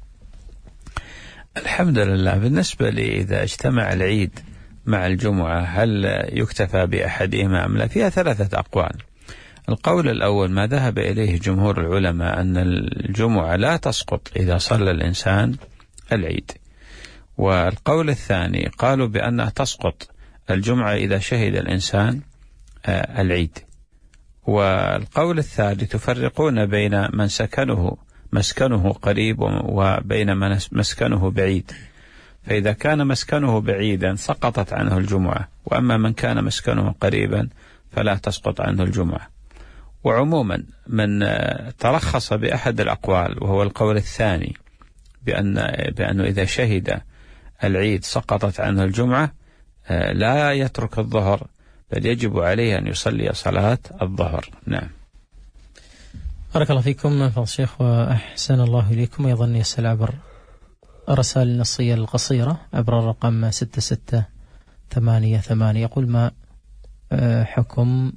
الحمد لله. بالنسبة لي إذا اجتمع العيد مع الجمعة هل يكتفى بأحدهما أم لا؟ فيها ثلاثة أقوال. القول الأول ما ذهب إليه جمهور العلماء أن الجمعة لا تسقط إذا صلى الإنسان العيد. والقول الثاني قالوا بأنها تسقط الجمعة إذا شهد الإنسان العيد. والقول الثالث يفرقون بين من سكنه مسكنه قريب وبين من مسكنه بعيد، فإذا كان مسكنه بعيدا سقطت عنه الجمعة، وأما من كان مسكنه قريبا فلا تسقط عنه الجمعة. وعموما من ترخص بأحد الأقوال وهو القول الثاني بأن بأنه إذا شهد العيد سقطت عنه الجمعة لا يترك الظهر، بل يجب عليه أن يصلي صلاة الظهر. نعم. بارك الله فيكم فضل الشيخ وأحسن الله إليكم. أيضا يسأل عبر الرسائل النصية القصيرة عبر الرقم ستة ستة ثمانية ثمانية، يقول ما حكم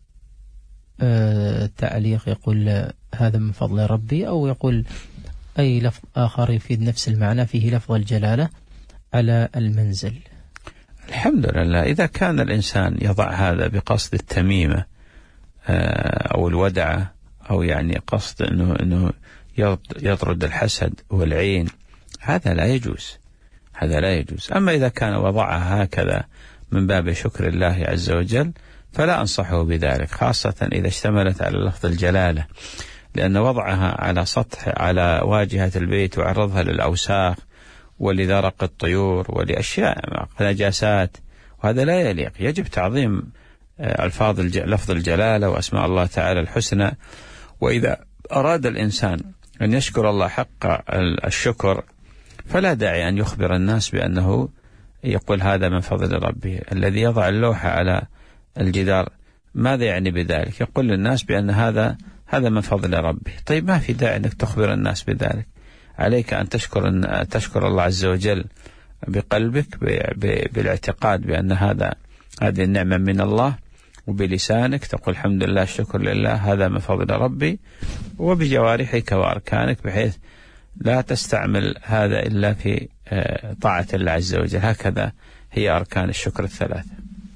تعليق يقول هذا من فضل ربي، أو يقول أي لفظ آخر يفيد نفس المعنى فيه لفظ الجلالة على المنزل؟ الحمد لله. إذا كان الإنسان يضع هذا بقصد التميمة أو الودعة، أو يعني قصد أنه, إنه يطرد الحسد والعين، هذا لا يجوز، هذا لا يجوز. أما إذا كان وضعها هكذا من باب شكر الله عز وجل فلا أنصحه بذلك، خاصة إذا اشتملت على لفظ الجلالة، لأن وضعها على سطح على واجهة البيت وعرضها للأوساخ ولذرق الطيور ولأشياء نجاسات، وهذا لا يليق. يجب تعظيم ألفاظ لفظ الجلالة وأسماء الله تعالى الحسنى. وإذا أراد الإنسان أن يشكر الله حق الشكر فلا داعي أن يخبر الناس بأنه يقول هذا من فضل ربي. الذي يضع اللوحة على الجدار ماذا يعني بذلك؟ يقول للناس بأن هذا هذا من فضل ربي. طيب ما في داعي أنك تخبر الناس بذلك، عليك أن تشكر أن تشكر الله عز وجل بقلبك بالاعتقاد بأن هذا هذه النعمة من الله، وبلسانك تقول الحمد لله الشكر لله هذا من فضل ربي، وبجوارحك وأركانك بحيث لا تستعمل هذا إلا في طاعة الله عز وجل. هكذا هي أركان الشكر الثلاثة.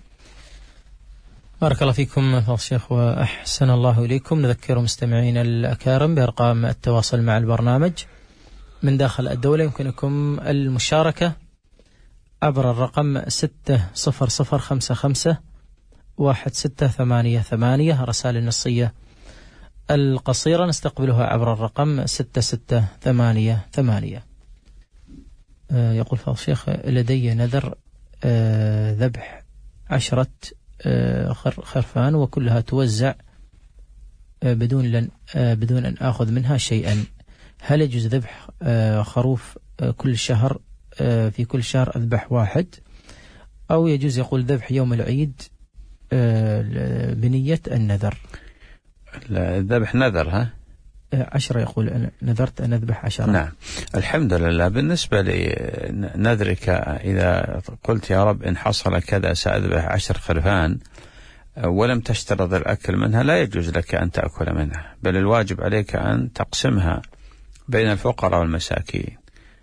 بارك الله فيكم فضل الشيخ وأحسن الله إليكم. نذكر مستمعين الأكارم بأرقام التواصل مع البرنامج من داخل الدولة. يمكنكم المشاركة عبر الرقم ستة صفر صفر خمسة خمسة واحد ستة ثمانية ثمانية. رسائل النصية القصيرة نستقبلها عبر الرقم ستة ستة ثمانية ثمانية. آه يقول فضل الشيخ لدي نذر آه ذبح عشرة آه خرفان وكلها توزع آه بدون لن آه بدون أن آخذ منها شيئا، هل يجوز ذبح آه خروف آه كل شهر آه في كل شهر أذبح واحد، أو يجوز يقول ذبح يوم العيد آه بنية النذر؟ الذبح نذر ها عشرة، يقول نذرت أن أذبح عشرة. نعم الحمد لله. بالنسبة لنذرك إذا قلت يا رب إن حصل كذا سأذبح عشر خرفان ولم تشترط الأكل منها، لا يجوز لك أن تأكل منها، بل الواجب عليك أن تقسمها بين الفقراء والمساكين.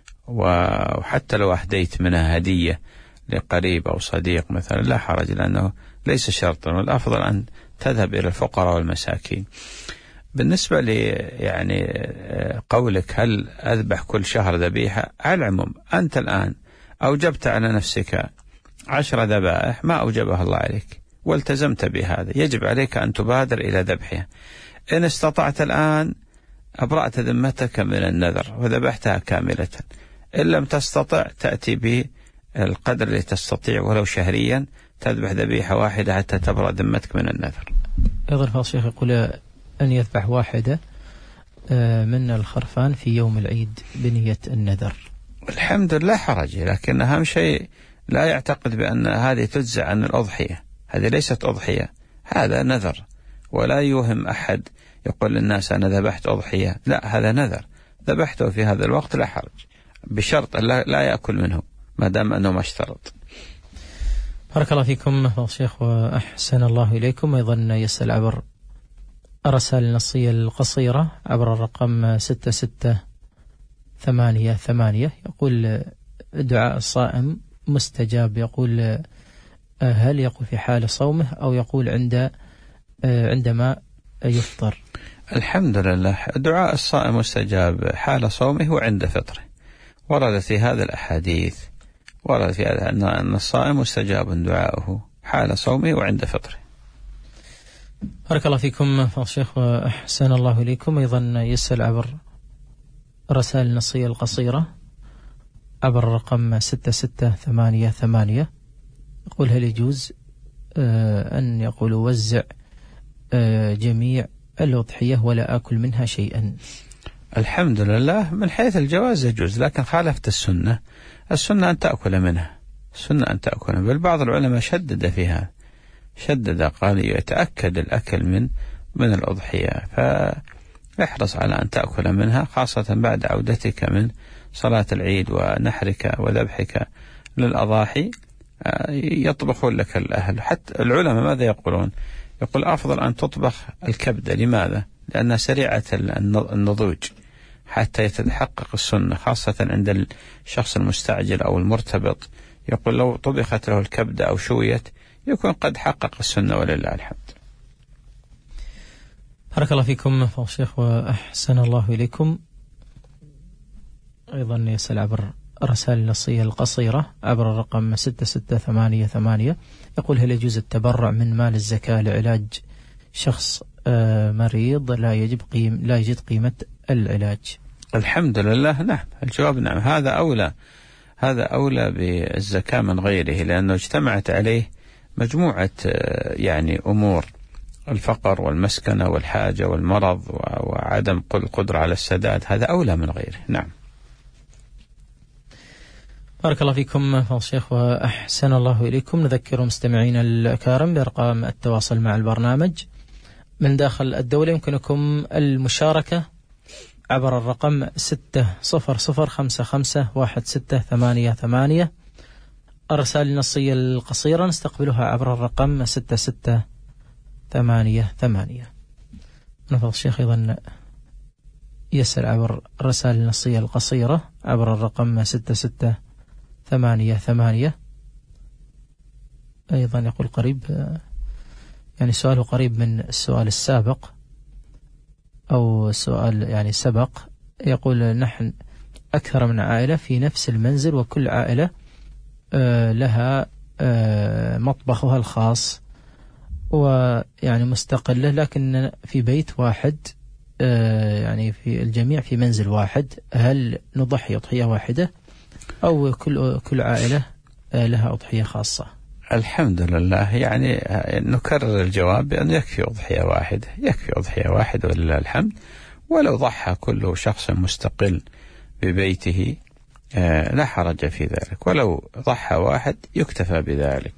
وحتى لو أهديت منها هدية لقريب أو صديق مثلا لا حرج، لأنه ليس شرطا، والأفضل أن تذهب إلى الفقراء والمساكين. بالنسبة لي يعني قولك هل أذبح كل شهر ذبيحة، على العموم أنت الآن أوجبت على نفسك عشر ذبائح ما أوجبها الله عليك والتزمت بهذا، يجب عليك أن تبادر إلى ذبحها. إن استطعت الآن أبرأت ذمتك من النذر وذبحتها كاملة، إن لم تستطع تأتي بالقدر اللي تستطيع ولو شهريا، تذبح ذبيحة واحدة حتى تبرأ ذمتك من النذر. أيضا فالشيخ يقول أن يذبح واحدة من الخرفان في يوم العيد بنية النذر. الحمد لله حرج، لكن أهم شيء لا يعتقد بأن هذه تجزع عن الأضحية، هذه ليست أضحية، هذا نذر. ولا يوهم أحد يقول للناس أنا ذبحت أضحية، لا، هذا نذر ذبحته في هذا الوقت لا حرج، بشرط لا, لا يأكل منه ما دام أنه ما اشترط. بارك الله فيكم الشيخ وأحسن الله إليكم. أيضا يسأل عبر الرسائل النصية القصيرة عبر الرقم ستة ستة ثمانية ثمانية، يقول دعاء الصائم مستجاب، يقول هل يقول في حال صومه أو يقول عند عندما يفطر؟ الحمد لله، دعاء الصائم مستجاب حال صومه وعند فطره، وردت في هذا الأحاديث، ورد في هذا أن الصائم مستجاب دعاؤه حال صومه وعند فطره. بارك الله فيكم الشيخ وأحسن الله إليكم. أيضا يسأل عبر الرسائل النصية القصيرة عبر الرقم ستة ستة ثمانية ثمانية، يقول هل يجوز أن يقول وزع جميع الأضحية ولا آكل منها شيئا؟ الحمد لله، من حيث الجواز يجوز، لكن خالفت السنة. السنة أن تأكل منها، السنة أن تأكل منها. بل بعض العلماء شدد فيها، شدد قال يتأكد الأكل من من الأضحية، فاحرص على أن تأكل منها، خاصة بعد عودتك من صلاة العيد ونحرك وذبحك للأضاحي. يطبخون لك الأهل، حتى العلماء ماذا يقولون؟ يقول أفضل أن تطبخ الكبدة. لماذا؟ لأنها سريعة النضوج حتى يتحقق السنة، خاصة عند الشخص المستعجل أو المرتبط. يقول لو طبخت له الكبدة أو شويت يكون قد حقق السنة ولله الحمد. بارك الله فيكم فضل الشيخ وأحسن الله إليكم. أيضا يسأل عبر الرسائل النصية القصيرة عبر الرقم ستة ستة ثمانية ثمانية، يقول هل يجوز التبرع من مال الزكاة لعلاج شخص مريض لا يجب قيم لا يجد قيمة العلاج؟ الحمد لله نعم، الجواب نعم، هذا أولى، هذا أولى بالزكاة من غيره، لأنه اجتمعت عليه مجموعة يعني أمور، الفقر والمسكنة والحاجة والمرض وعدم القدرة على السداد، هذا أولى من غيره. نعم. بارك الله فيكم فضل الشيخ وأحسن الله إليكم. نذكر مستمعين الكرام بأرقام التواصل مع البرنامج من داخل الدولة. يمكنكم المشاركة عبر الرقم ستة صفر صفر خمسة خمسة واحد ستة ثمانية ثمانية. الرسائل النصية القصيرة نستقبلها عبر الرقم ستة ستة ثمانية ثمانية. نفضل الشيخ أيضا يسأل عبر الرسائل النصية القصيرة عبر الرقم ستة ستة ثمانية ثمانية. أيضا يقول قريب، يعني سؤاله قريب من السؤال السابق أو سؤال يعني سبق. يقول نحن أكثر من عائلة في نفس المنزل، وكل عائلة لها مطبخها الخاص ويعني مستقلة، لكن في بيت واحد، يعني في الجميع في منزل واحد. هل نضحي أضحية واحدة أو كل كل عائلة لها أضحية خاصة؟ الحمد لله، يعني نكرر الجواب بأن يكفي أضحية واحدة، يكفي أضحية واحدة ولله الحمد. ولو ضحى كل شخص مستقل ببيته لا حرج في ذلك، ولو ضحى واحد يكتفى بذلك.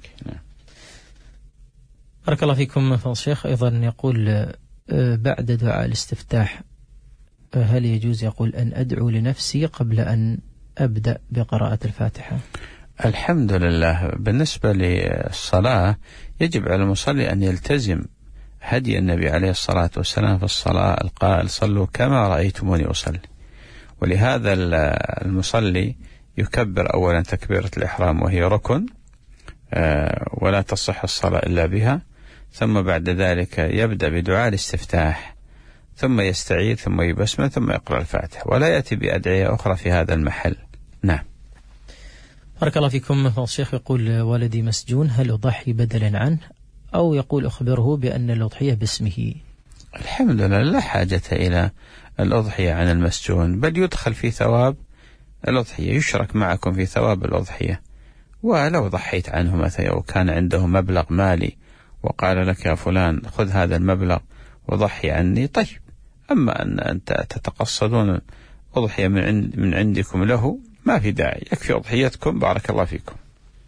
بارك الله فيكم فضل الشيخ. أيضا يقول بعد دعاء الاستفتاح هل يجوز يقول أن أدعو لنفسي قبل أن أبدأ بقراءة الفاتحة؟ الحمد لله. بالنسبة للصلاة يجب على المصلي أن يلتزم هدي النبي عليه الصلاة والسلام في الصلاة القائل صلوا كما رأيتموني أصلي، ولهذا المصلي يكبر أولا تكبيرة الإحرام وهي ركن ولا تصح الصلاة إلا بها، ثم بعد ذلك يبدأ بدعاء الاستفتاح، ثم يستعيذ، ثم يبسمل، ثم يقرأ الفاتحة، ولا يأتي بأدعية أخرى في هذا المحل. نعم. بارك الله فيكم. الشيخ يقول والدي مسجون، هل أضحي بدلا عنه أو يقول أخبره بأن الأضحية باسمه؟ الحمد لله، لا حاجة إلى الأضحية عن المسجون، بل يدخل في ثواب الأضحية، يشرك معكم في ثواب الأضحية. ولو ضحيت عنه مثلا وكان عنده مبلغ مالي وقال لك يا فلان خذ هذا المبلغ وضحي عني، طيب. أما أن أنت تتقصدون أضحية من, عند من عندكم له، ما في داعي، يكفي أضحيتكم. بارك الله فيكم.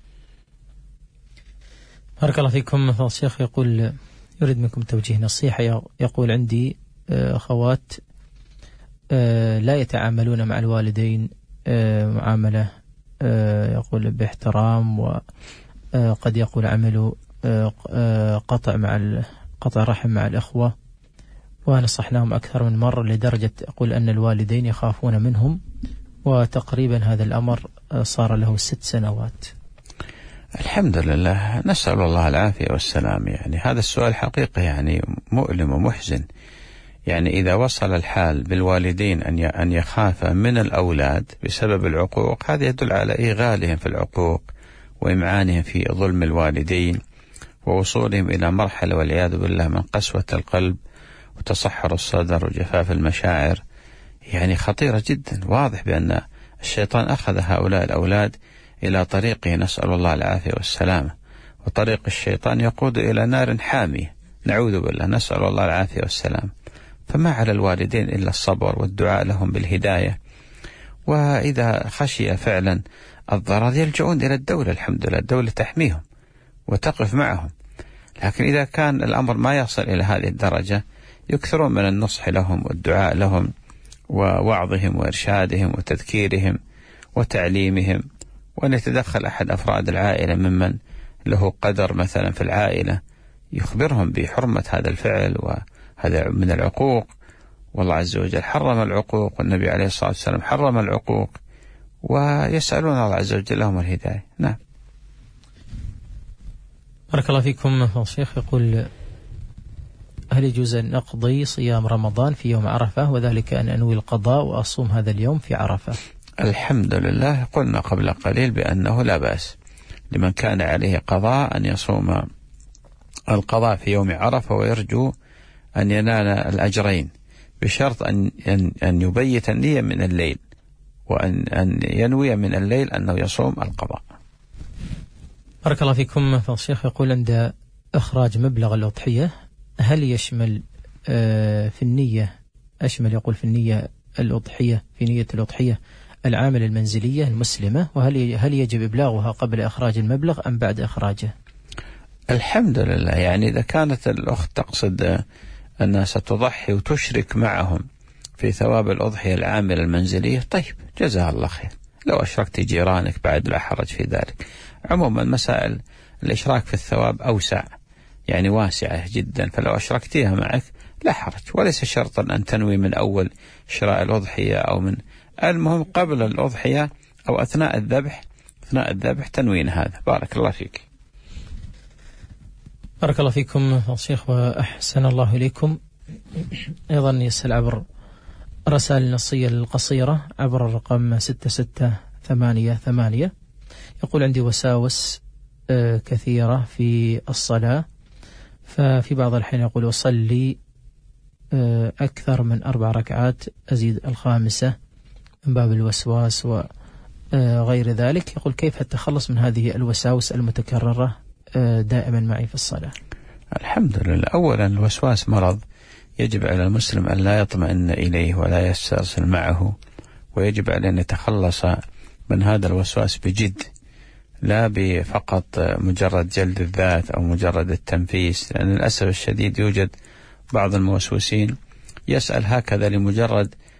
بارك الله فيكم. الشيخ يقول يريد منكم توجيه نصيحة. يقول عندي أخوات لا يتعاملون مع الوالدين معاملة يقول باحترام، وقد يقول عملوا قطع مع قطع رحم مع الأخوة، ونصحناهم أكثر من مرة لدرجة أقول أن الوالدين يخافون منهم، وتقريبا هذا الأمر صار له ست سنوات. الحمد لله، نسأل الله العافية والسلام. يعني هذا السؤال حقيقة يعني مؤلم ومحزن. يعني إذا وصل الحال بالوالدين أن يخاف من الأولاد بسبب العقوق، هذا يدل على إيغالهم في العقوق وإمعانهم في ظلم الوالدين، ووصولهم إلى مرحلة والعياذ بالله من قسوة القلب وتصحر الصدر وجفاف المشاعر، يعني خطيرة جدا. واضح بأن الشيطان أخذ هؤلاء الأولاد إلى طريقه، نسأل الله العافية والسلامة، وطريق الشيطان يقود إلى نار حامية، نعوذ بالله، نسأل الله العافية والسلام. فما على الوالدين إلا الصبر والدعاء لهم بالهداية، وإذا خشي فعلا الضرر يلجؤون إلى الدولة. الحمد لله، الدولة تحميهم وتقف معهم. لكن إذا كان الأمر ما يصل إلى هذه الدرجة، يكثرون من النصح لهم والدعاء لهم ووعظهم وإرشادهم وتذكيرهم وتعليمهم، وأن يتدخل أحد أفراد العائلة ممن له قدر مثلا في العائلة يخبرهم بحرمة هذا الفعل وهذا من العقوق، والله عز وجل حرم العقوق، والنبي عليه الصلاة والسلام حرم العقوق، ويسألون الله عز وجل لهم الهداية. نعم. بارك الله فيكم. الشيخ يقول هل يجوز أن أقضي صيام رمضان في يوم عرفة، وذلك أن أنوي القضاء وأصوم هذا اليوم في عرفة؟ الحمد لله، قلنا قبل قليل بأنه لا بأس لمن كان عليه قضاء أن يصوم القضاء في يوم عرفة، ويرجو أن ينال الأجرين، بشرط أن أن يبيت النية من الليل، وأن أن ينوي من الليل أنه يصوم القضاء. بارك الله فيكم. فالشيخ يقول عند إخراج مبلغ الأضحية هل يشمل في النية أشمل يقول في النية الأضحية في نية الأضحية العامل المنزلية المسلمة، وهل هل يجب إبلاغها قبل إخراج المبلغ أم بعد إخراجه؟ الحمد لله، يعني إذا كانت الأخت تقصد أنها ستضحي وتشرك معهم في ثواب الأضحية العامل المنزلية، طيب جزاها الله خير. لو أشركت جيرانك بعد لا حرج في ذلك. عموما مسائل الإشراك في الثواب أوسع، يعني واسعة جدا، فلو أشركتيها معك لا حرج، وليس شرطا أن تنوي من أول شراء الأضحية أو من المهم قبل الأضحية أو أثناء الذبح أثناء الذبح تنوين هذا. بارك الله فيك. بارك الله فيكم الشيخ وأحسن الله إليكم. أيضا يسأل عبر رسائل النصية القصيرة عبر الرقم ستة ستة ثمانية ثمانية، يقول عندي وساوس كثيرة في الصلاة، ففي بعض الحين يقول أصلي أكثر من أربع ركعات أزيد الخامسة من باب الوسواس وغير ذلك. يقول كيف أتخلص من هذه الوساوس المتكررة دائما معي في الصلاة؟ الحمد لله، أولا الوسواس مرض يجب على المسلم أن لا يطمئن إليه ولا يسترسل معه، ويجب عليه أن يتخلص من هذا الوسواس بجد، لا بفقط مجرد جلد الذات أو مجرد التنفيس، لأن للأسف الشديد يوجد بعض الموسوسين يسأل هكذا لمجرد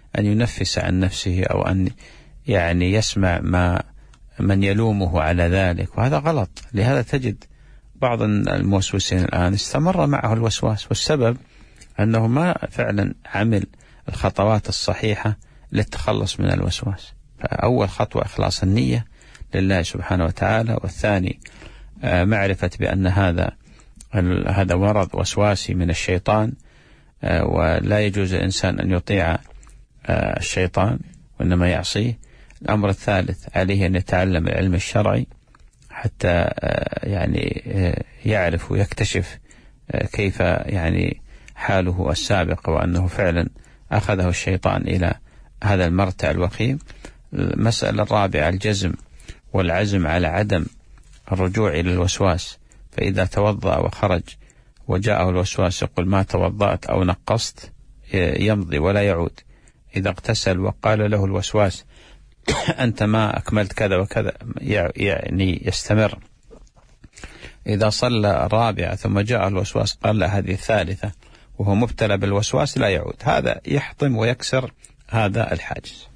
أن ينفس عن نفسه أو أن يعني يسمع ما من يلومه على ذلك، وهذا غلط. لهذا تجد بعض الموسوسين الآن استمر معه الوسواس، والسبب أنه ما فعلا عمل الخطوات الصحيحة للتخلص من الوسواس. فأول خطوة إخلاص النية لله سبحانه وتعالى، والثاني معرفة بأن هذا هذا مرض وسواسي من الشيطان، ولا يجوز الإنسان أن يطيع الشيطان وإنما يعصيه. الأمر الثالث عليه أن يتعلم العلم الشرعي حتى يعني يعرف ويكتشف كيف يعني حاله السابق، وأنه فعلا أخذه الشيطان إلى هذا المرتع الوخيم. المسألة الرابعة الجزم والعزم على عدم الرجوع إلى الوسواس، فإذا توضأ وخرج وجاءه الوسواس يقول ما توضأت أو نقصت يمضي ولا يعود. إذا اغتسل وقال له الوسواس أنت ما أكملت كذا وكذا يعني يستمر. إذا صلى الرابعة ثم جاء الوسواس قال له هذه الثالثة وهو مبتلى بالوسواس لا يعود. هذا يحطم ويكسر هذا الحاجز.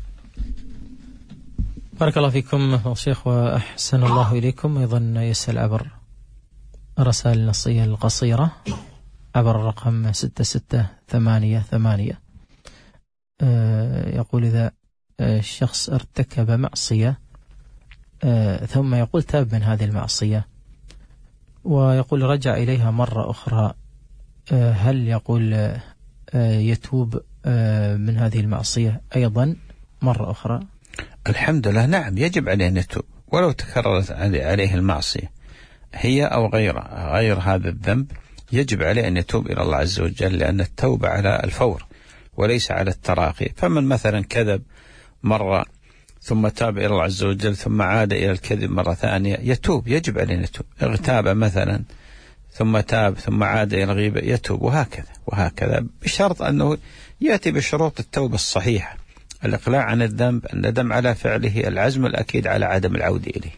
بارك الله فيكم شيخ وأحسن الله إليكم. أيضا يسأل عبر الرسائل النصية القصيرة عبر الرقم ستة ستة ثمانية ثمانية، يقول إذا الشخص ارتكب معصية ثم يقول تاب من هذه المعصية ويقول رجع إليها مرة أخرى، هل يقول يتوب من هذه المعصية أيضا مرة أخرى؟ الحمد لله، نعم يجب عليه أن يتوب ولو تكررت عليه المعصية هي أو غيرها غير هذا الذنب، يجب عليه أن يتوب إلى الله عز وجل، لأن التوبة على الفور وليس على التراخي. فمن مثلا كذب مرة ثم تاب إلى الله عز وجل ثم عاد إلى الكذب مرة ثانية يتوب، يجب عليه أن يتوب. اغتاب مثلا ثم تاب ثم عاد إلى الغيبة يتوب، وهكذا وهكذا، بشرط أنه يأتي بشروط التوبة الصحيحة: الإقلاع عن الذنب، الندم على فعله، العزم الأكيد على عدم العودة إليه.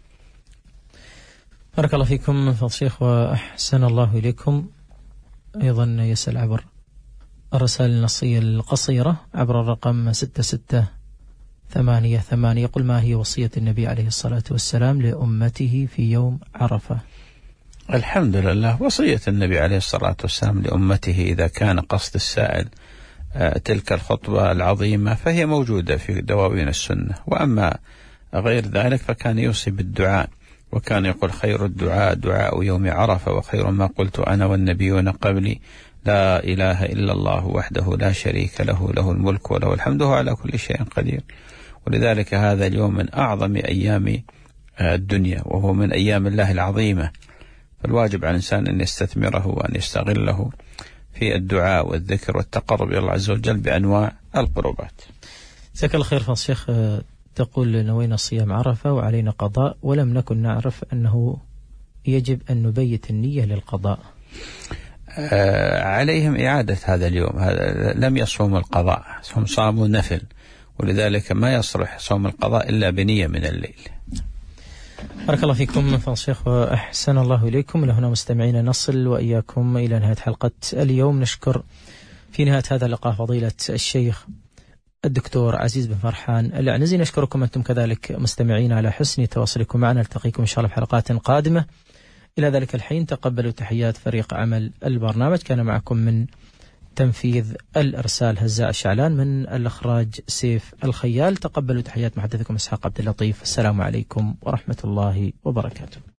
بارك الله فيكم فضل الشيخ وأحسن الله إليكم. أيضا يسأل عبر الرسائل النصية القصيرة عبر الرقم ستة ستة ثمانية ثمانية، يقول ما هي وصية النبي عليه الصلاة والسلام لأمته في يوم عرفة؟ الحمد لله، وصية النبي عليه الصلاة والسلام لأمته إذا كان قصد السائل تلك الخطبة العظيمة فهي موجودة في دواوين السنة، وأما غير ذلك فكان يوصي بالدعاء، وكان يقول خير الدعاء دعاء يوم عرفة، وخير ما قلت أنا والنبيون قبلي لا إله إلا الله وحده لا شريك له له الملك وله الحمد وهو على كل شيء قدير. ولذلك هذا اليوم من أعظم أيام الدنيا وهو من أيام الله العظيمة، فالواجب على الإنسان أن يستثمره وأن يستغله في الدعاء والذكر والتقرب إلى الله عز وجل بأنواع القربات. جزاك الله خير فضل الشيخ. تقول نوينا صيام عرفة وعلينا قضاء ولم نكن نعرف أنه يجب أن نبيت النية للقضاء. آه عليهم إعادة هذا اليوم، هذا لم يصوم القضاء، هم صاموا نفل، ولذلك ما يصلح صوم القضاء إلا بنية من الليل. بارك الله فيكم فضل الشيخ وأحسن الله إليكم. لهنا مستمعين نصل وإياكم إلى نهاية حلقة اليوم. نشكر في نهاية هذا اللقاء فضيلة الشيخ الدكتور عزيز بن فرحان العنزي. نشكركم أنتم كذلك مستمعين على حسن تواصلكم معنا. نلتقيكم إن شاء الله في حلقات قادمة. إلى ذلك الحين تقبلوا تحيات فريق عمل البرنامج. كان معكم من تنفيذ الإرسال هزاع الشعلان، من الإخراج سيف الخيال. تقبلوا تحيات محدثكم إسحاق عبد اللطيف. السلام عليكم ورحمة الله وبركاته.